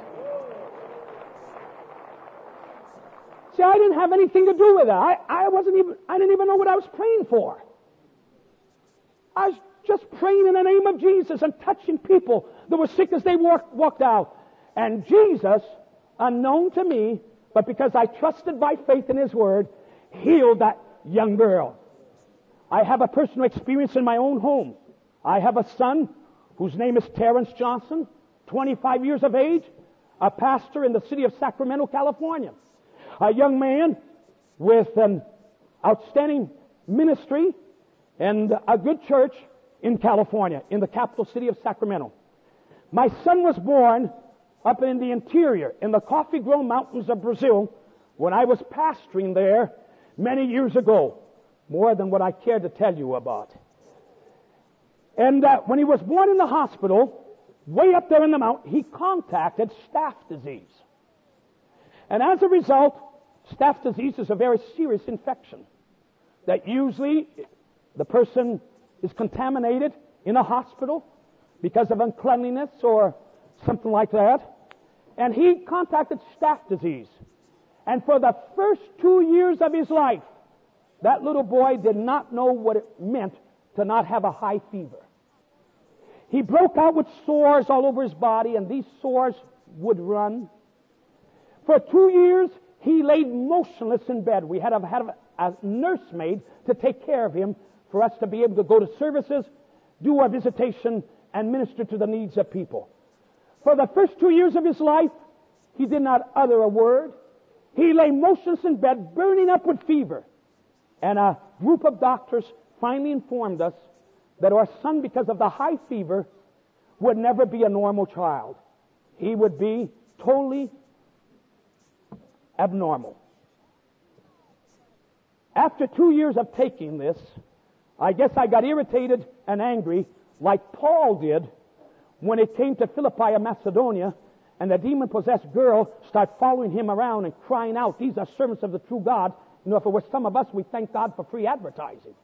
See, I didn't have anything to do with it. I didn't even know what I was praying for. I was just praying in the name of Jesus and touching people that were sick as they walked out. And Jesus, unknown to me, but because I trusted by faith in His Word, healed that young girl. I have a personal experience in my own home. I have a son whose name is Terrence Johnson, 25 years of age, a pastor in the city of Sacramento, California. A young man with an outstanding ministry and a good church in California, in the capital city of Sacramento. My son was born up in the interior, in the coffee-grown mountains of Brazil, when I was pastoring there many years ago, more than what I care to tell you about. And when he was born in the hospital, way up there in the mountain, he contacted staph disease. And as a result, staph disease is a very serious infection that usually the person is contaminated in a hospital because of uncleanliness or something like that. And he contacted staph disease. And for the first 2 years of his life, that little boy did not know what it meant to not have a high fever. He broke out with sores all over his body, and these sores would run. For 2 years, he laid motionless in bed. We had to have a nursemaid to take care of him for us to be able to go to services, do our visitation, and minister to the needs of people. For the first 2 years of his life, he did not utter a word. He lay motionless in bed, burning up with fever. And a group of doctors finally informed us that our son, because of the high fever, would never be a normal child. He would be totally abnormal. After 2 years of taking this, I guess I got irritated and angry like Paul did when it came to Philippi of Macedonia, and the demon-possessed girl started following him around and crying out, "These are servants of the true God." You know, if it were some of us, we thank God for free advertising.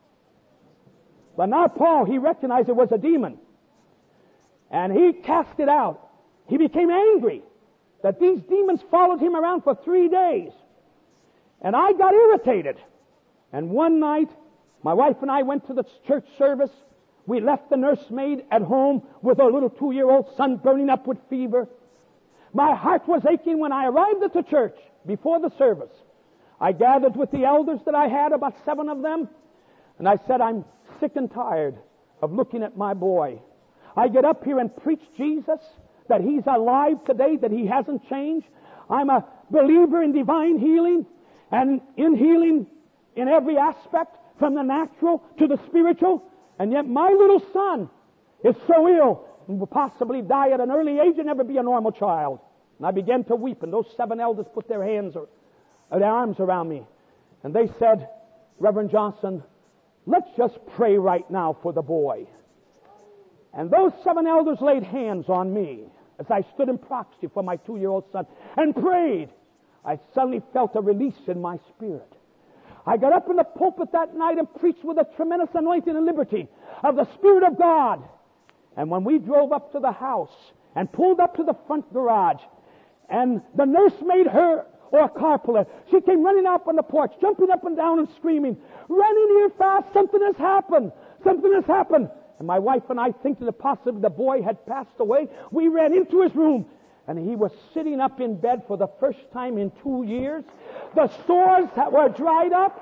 But now Paul, he recognized it was a demon. And he cast it out. He became angry that these demons followed him around for 3 days. And I got irritated. And one night, my wife and I went to the church service. We left the nursemaid at home with our little 2-year-old son burning up with fever. My heart was aching when I arrived at the church before the service. I gathered with the elders that I had, about 7 of them, and I said, "I'm sick and tired of looking at my boy. I get up here and preach Jesus, that he's alive today, that he hasn't changed. I'm a believer in divine healing, and in healing in every aspect, from the natural to the spiritual, and yet my little son is so ill and will possibly die at an early age and never be a normal child." And I began to weep, and those 7 elders put their arms around me. And they said, "Reverend Johnson, let's just pray right now for the boy." And those 7 elders laid hands on me as I stood in proxy for my 2-year-old son and prayed. I suddenly felt a release in my spirit. I got up in the pulpit that night and preached with a tremendous anointing and liberty of the Spirit of God. And when we drove up to the house and pulled up to the front garage, and the nursemaid, her or a carpooler, she came running up on the porch, jumping up and down and screaming, "Run in here fast, something has happened, something has happened." And my wife and I, thinking that possibly the boy had passed away, we ran into his room, and he was sitting up in bed for the first time in 2 years. The sores that were dried up.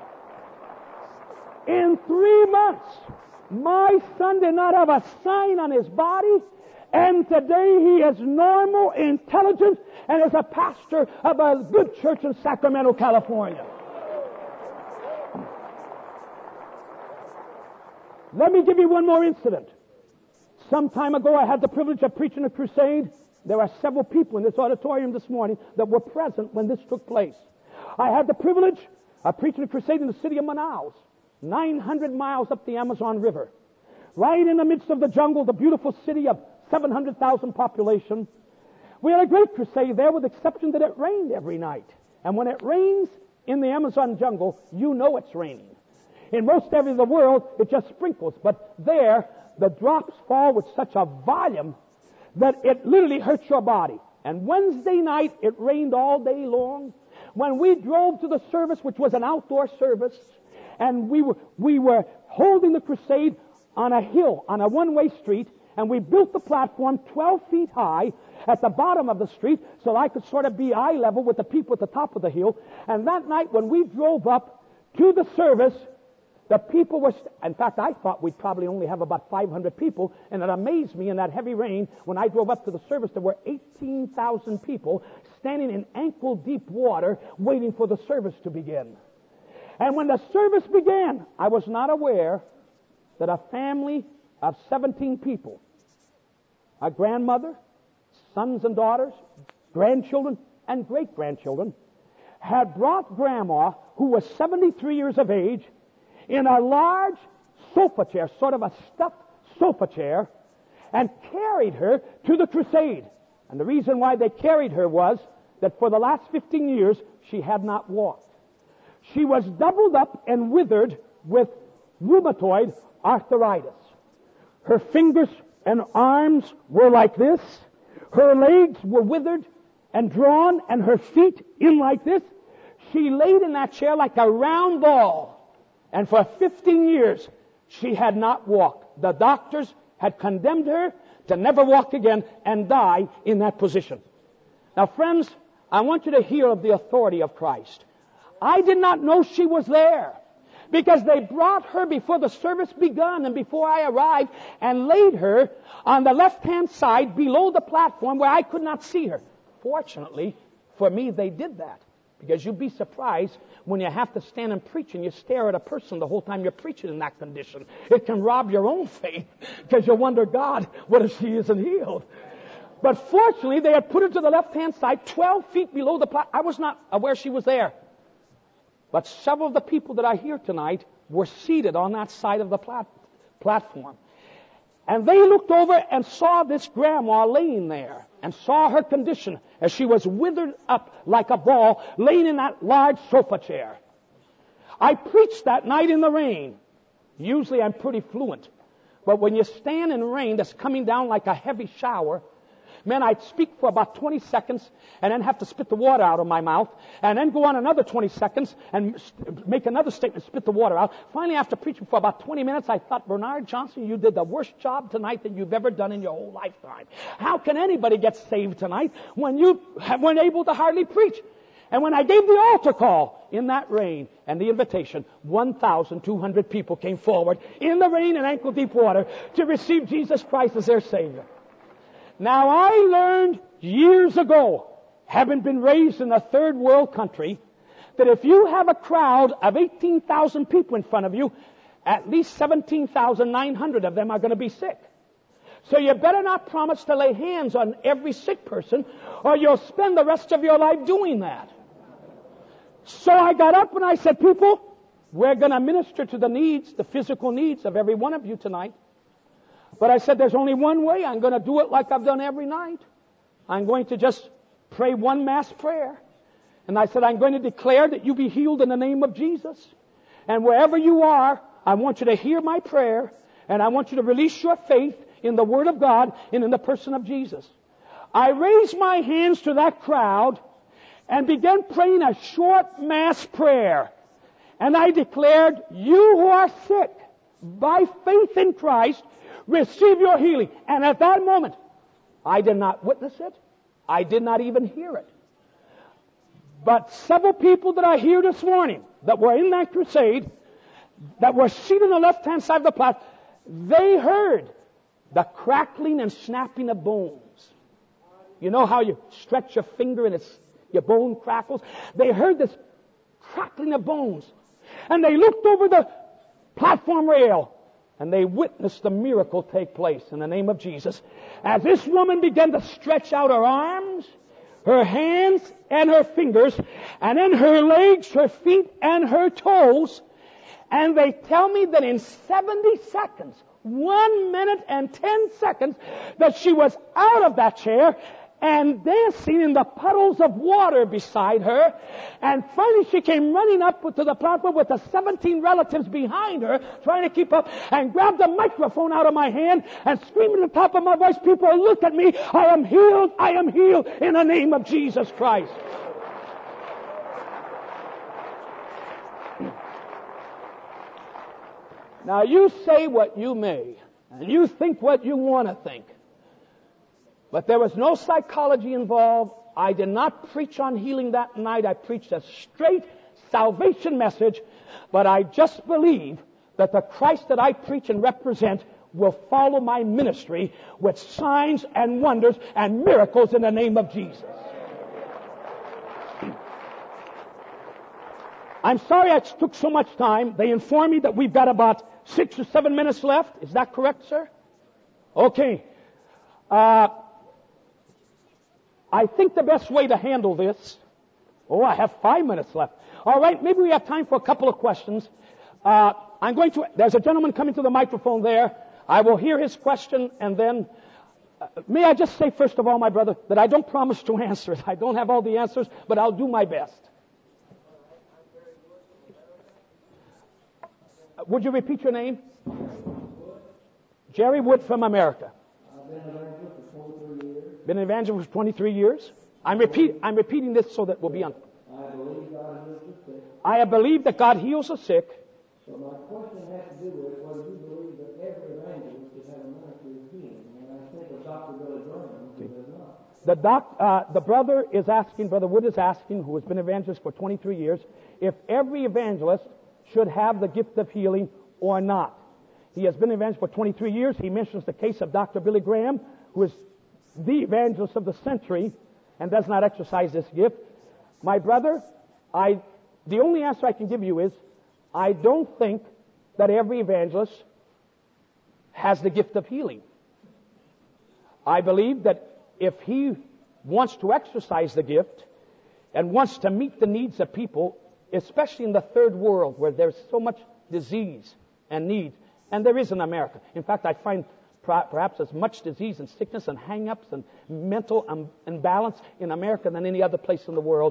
In 3 months, my son did not have a sign on his body, and today he is normal, intelligent, and is a pastor of a good church in Sacramento, California. Let me give you one more incident. Some time ago, I had the privilege of preaching a crusade. There are several people in this auditorium this morning that were present when this took place. I had the privilege of preaching a crusade in the city of Manaus, 900 miles up the Amazon River. Right in the midst of the jungle, the beautiful city of 700,000 population. We had a great crusade there, with the exception that it rained every night. And when it rains in the Amazon jungle, you know it's raining. In most areas of the world, it just sprinkles. But there, the drops fall with such a volume that it literally hurts your body. And Wednesday night, it rained all day long. When we drove to the service, which was an outdoor service, and we were holding the crusade on a hill, on a one-way street, and we built the platform 12 feet high at the bottom of the street so I could sort of be eye level with the people at the top of the hill. And that night when we drove up to the service, the people were, in fact, I thought we'd probably only have about 500 people, and it amazed me in that heavy rain, when I drove up to the service, there were 18,000 people standing in ankle-deep water waiting for the service to begin. And when the service began, I was not aware that a family of 17 people, a grandmother, sons and daughters, grandchildren, and great-grandchildren, had brought Grandma, who was 73 years of age, in a large sofa chair, sort of a stuffed sofa chair and carried her to the crusade. And the reason why they carried her was that for the last 15 years, she had not walked. She was doubled up and withered with rheumatoid arthritis. Her fingers and arms were like this. Her legs were withered and drawn, and her feet in like this. She laid in that chair like a round ball. And for 15 years, she had not walked. The doctors had condemned her to never walk again and die in that position. Now, friends, I want you to hear of the authority of Christ. I did not know she was there, because they brought her before the service begun and before I arrived and laid her on the left-hand side below the platform where I could not see her. Fortunately for me, they did that, because you'd be surprised when you have to stand and preach and you stare at a person the whole time you're preaching in that condition. It can rob your own faith, because you wonder, God, what if she isn't healed? But fortunately, they had put her to the left-hand side, 12 feet below the platform. I was not aware she was there. But several of the people that are here tonight were seated on that side of the platform. And they looked over and saw this grandma laying there and saw her condition as she was withered up like a ball laying in that large sofa chair. I preached that night in the rain. Usually I'm pretty fluent. But when you stand in rain that's coming down like a heavy shower, man, I'd speak for about 20 seconds and then have to spit the water out of my mouth and then go on another 20 seconds and make another statement, spit the water out. Finally, after preaching for about 20 minutes, I thought, Bernard Johnson, you did the worst job tonight that you've ever done in your whole lifetime. How can anybody get saved tonight when you weren't able to hardly preach? And when I gave the altar call in that rain and the invitation, 1,200 people came forward in the rain and ankle-deep water to receive Jesus Christ as their Savior. Now, I learned years ago, having been raised in a third world country, that if you have a crowd of 18,000 people in front of you, at least 17,900 of them are going to be sick. So you better not promise to lay hands on every sick person, or you'll spend the rest of your life doing that. So I got up and I said, people, we're going to minister to the needs, the physical needs of every one of you tonight. But I said, there's only one way. I'm going to do it like I've done every night. I'm going to just pray one mass prayer. And I said, I'm going to declare that you be healed in the name of Jesus. And wherever you are, I want you to hear my prayer. And I want you to release your faith in the Word of God and in the person of Jesus. I raised my hands to that crowd and began praying a short mass prayer. And I declared, you who are sick, by faith in Christ, receive your healing. And at that moment, I did not witness it. I did not even hear it. But several people that are here this morning that were in that crusade, that were seated on the left-hand side of the platform, they heard the crackling and snapping of bones. You know how you stretch your finger and your bone crackles? They heard this crackling of bones. And they looked over the platform rail and they witnessed the miracle take place in the name of Jesus. As this woman began to stretch out her arms, her hands, and her fingers, and then her legs, her feet, and her toes, and they tell me that in 70 seconds, 1 minute and 10 seconds, that she was out of that chair and dancing in the puddles of water beside her. And finally she came running up to the platform with the 17 relatives behind her, trying to keep up, and grabbed the microphone out of my hand and screaming at the top of my voice, people, look at me, I am healed in the name of Jesus Christ. Now you say what you may, and you think what you want to think. But there was no psychology involved. I did not preach on healing that night. I preached a straight salvation message. But I just believe that the Christ that I preach and represent will follow my ministry with signs and wonders and miracles in the name of Jesus. I'm sorry I took so much time. They informed me that we've got about 6 or 7 minutes left. Is that correct, sir? Okay. I think the best way to handle this... I have 5 minutes left. All right, maybe we have time for a couple of questions. There's a gentleman coming to the microphone there. I will hear his question, and then, may I just say first of all, my brother, that I don't promise to answer it. I don't have all the answers, but I'll do my best. Would you repeat your name? Jerry Wood from America. Been an evangelist for 23 years. I'm repeating this so that we'll be on. I believe that God heals the sick. So my question has to do with whether you believe that every evangelist should have a ministry of healing. And I think of Dr. Billy Graham, who does not. The brother is asking, Brother Wood is asking, who has been evangelist for 23 years, if every evangelist should have the gift of healing or not. He has been evangelist for 23 years. He mentions the case of Dr. Billy Graham, who is the evangelist of the century and does not exercise this gift. My brother, the only answer I can give you is, I don't think that every evangelist has the gift of healing. I believe that if he wants to exercise the gift and wants to meet the needs of people, especially in the third world where there's so much disease and need, and there is in America. In fact, I find perhaps as much disease and sickness and hang-ups and mental imbalance in America than any other place in the world.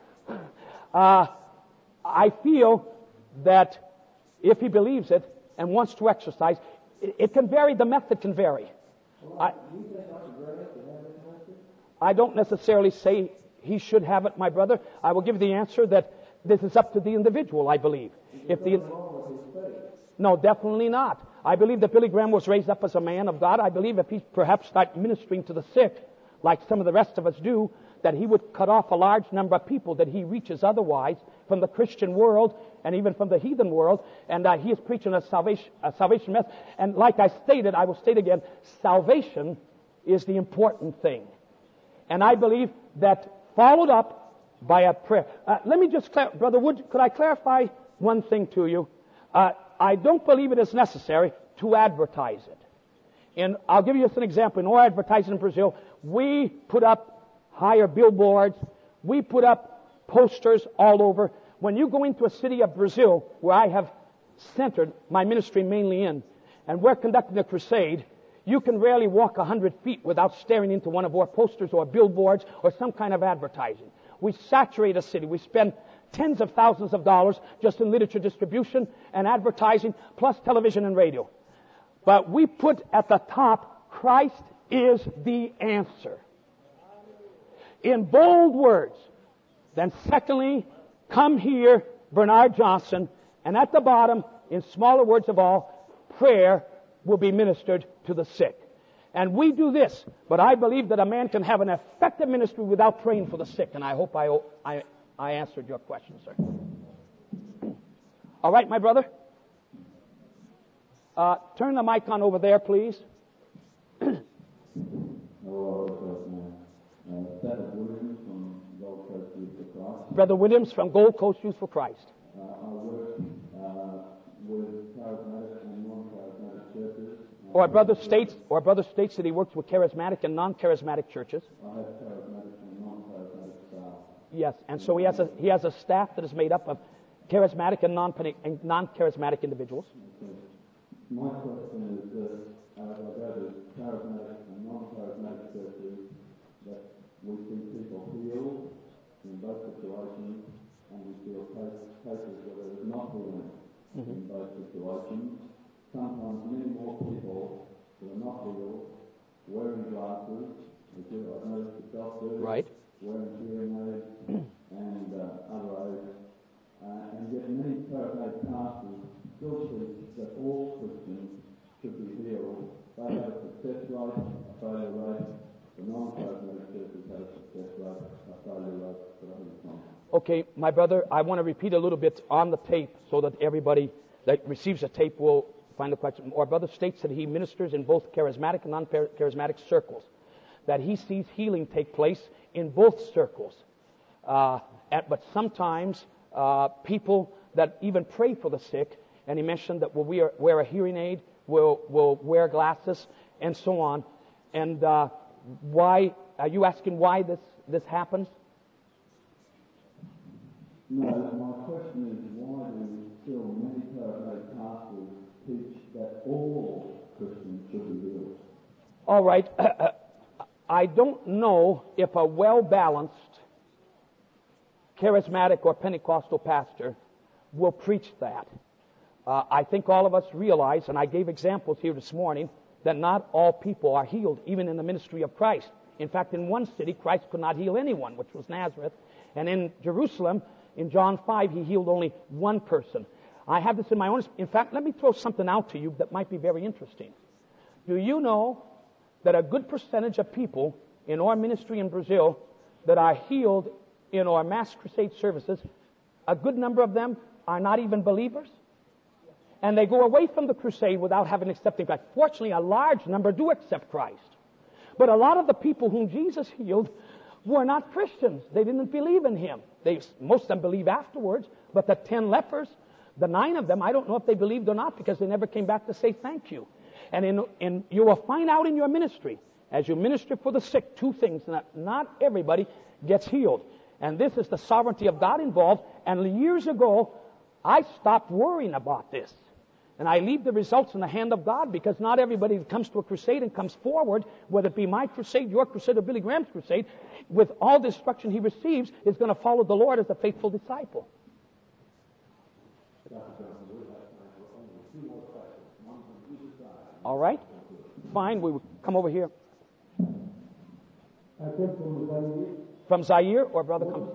I feel that if he believes it and wants to exercise, it can vary. The method can vary. I don't necessarily say he should have it, my brother. I will give the answer that this is up to the individual, I believe. No, definitely not. I believe that Billy Graham was raised up as a man of God. I believe if he perhaps started ministering to the sick, like some of the rest of us do, that he would cut off a large number of people that he reaches otherwise from the Christian world and even from the heathen world. And he is preaching a salvation message. And like I stated, I will state again, salvation is the important thing. And I believe that followed up by a prayer. Let me just Brother Wood, could I clarify one thing to you? I don't believe it is necessary to advertise it. And I'll give you just an example. In our advertising in Brazil, we put up higher billboards. We put up posters all over. When you go into a city of Brazil, where I have centered my ministry mainly in, and we're conducting a crusade, you can rarely walk 100 feet without staring into one of our posters or billboards or some kind of advertising. We saturate a city. We spend tens of thousands of dollars just in literature distribution and advertising, plus television and radio. But we put at the top, Christ is the answer, in bold words. Then secondly, come here, Bernard Johnson. And at the bottom, in smaller words of all, prayer will be ministered to the sick. And we do this, but I believe that a man can have an effective ministry without praying for the sick. And I hope I answered your question, sir. All right, my brother? Turn the mic on over there, please. Brother Williams from Gold Coast Youth for Christ. I work with charismatic and non-charismatic churches. Or brother states that he works with charismatic and non-charismatic churches. I have charismatic and non-charismatic staff. Yes, and so he has a staff that is made up of charismatic and non-charismatic individuals. My question is this: as I go to charismatic and non-charismatic churches, that we see people healed in both situations, and we see cases where there is not healing in both situations. Sometimes many more people who are not healed, wearing glasses, which I've noticed yourself do, right, wearing hearing aids and other aids, and yet many charismatic pastors still teach that all Christians should be healed. They have a success rate, a failure rate. The non-charismatic churches have a success rate, a failure rate. Okay, my brother, I want to repeat a little bit on the tape so that everybody that receives the tape will find the question. Our brother states that he ministers in both charismatic and non-charismatic circles, that he sees healing take place in both circles. But sometimes people that even pray for the sick, and he mentioned that will wear a hearing aid, will wear glasses, and so on. And why are you asking why this happens? No, my question is, why do still many charismatic pastors teach that all Christians should be healed. All right. I don't know if a well-balanced charismatic or Pentecostal pastor will preach that. I think all of us realize, and I gave examples here this morning, that not all people are healed, even in the ministry of Christ. In fact, in one city, Christ could not heal anyone, which was Nazareth. And in Jerusalem, in John 5, he healed only one person. I have this in my own... In fact, let me throw something out to you that might be very interesting. Do you know that a good percentage of people in our ministry in Brazil that are healed in our mass crusade services, a good number of them are not even believers? And they go away from the crusade without having accepted Christ. Fortunately, a large number do accept Christ. But a lot of the people whom Jesus healed were not Christians. They didn't believe in Him. Most of them believe afterwards, but the 10 lepers, the 9 of them, I don't know if they believed or not because they never came back to say thank you. And you will find out in your ministry, as you minister for the sick, two things, that not everybody gets healed. And this is the sovereignty of God involved. And years ago, I stopped worrying about this. And I leave the results in the hand of God, because not everybody that comes to a crusade and comes forward, whether it be my crusade, your crusade, or Billy Graham's crusade, with all the instruction he receives, is going to follow the Lord as a faithful disciple. All right? Fine, we will come over here. I came From Zaire, or brother comes?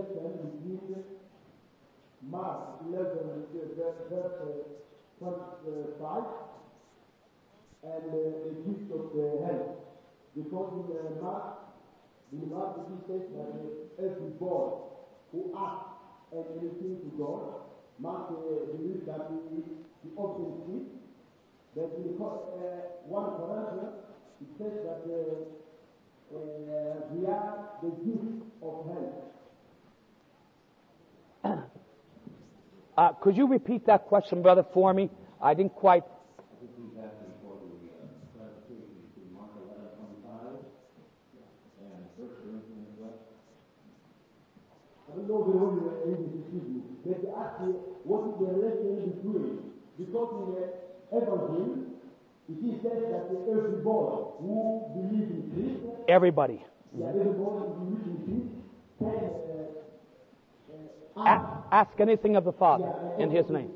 Mark 11, verse 5, and the gift of the health. Because in Mark, it says that every boy who asks anything to God, Mark believes that he often speaks. But in 1 Corinthians, it says that we are the gift of health. Could you repeat that question, brother, for me? I didn't quite... I don't know the whole English, but they ask me what is the relation between, because in the Evangel, it says that every boy who believes in Christ, Everybody. every boy who believes in Christ can Ask anything of the Father in His name.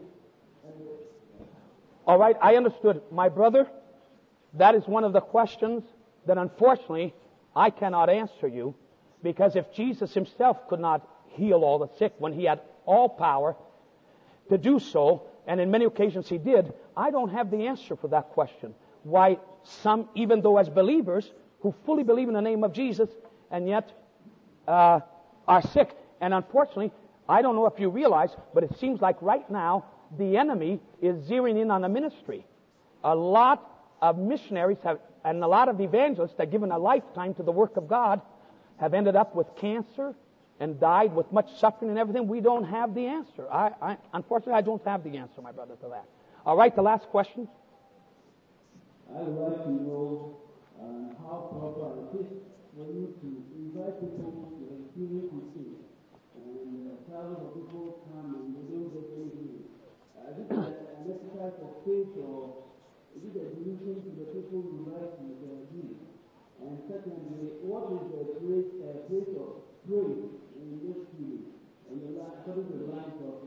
All right, I understood. My brother, that is one of the questions that unfortunately I cannot answer you, because if Jesus Himself could not heal all the sick when He had all power to do so, and in many occasions He did, I don't have the answer for that question. Why some, even though as believers, who fully believe in the name of Jesus, and yet are sick. And unfortunately, I don't know if you realize, but it seems like right now the enemy is zeroing in on the ministry. A lot of missionaries and a lot of evangelists that have given a lifetime to the work of God have ended up with cancer and died with much suffering and everything. We don't have the answer. Unfortunately, I don't have the answer, my brother, to that. All right, the last question. I would like to know how proper it is for you to invite people to experience with you. And thousands of people come and they don't get anything. Is it an exercise of faith, or is it a delusion to the people you like to heal? And secondly, what is the place of praise in this healing? And according to the lines of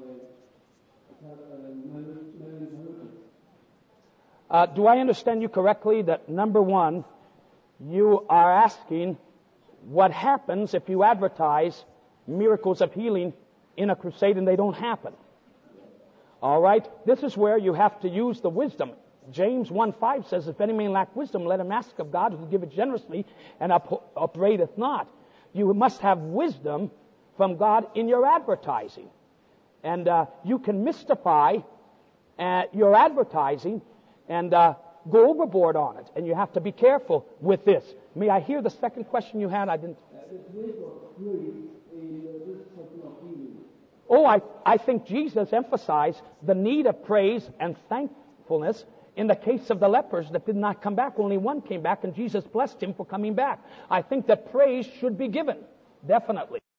Do I understand you correctly that, number one, you are asking what happens if you advertise miracles of healing in a crusade and they don't happen? All right? This is where you have to use the wisdom. James 1:5 says, if any man lack wisdom, let him ask of God, who giveth generously and upbraideth not. You must have wisdom from God in your advertising. And you can mystify your advertising and go overboard on it. And you have to be careful with this. May I hear the second question you had? I didn't... Oh, I think Jesus emphasized the need of praise and thankfulness in the case of the lepers that did not come back. Only one came back, and Jesus blessed him for coming back. I think that praise should be given, definitely.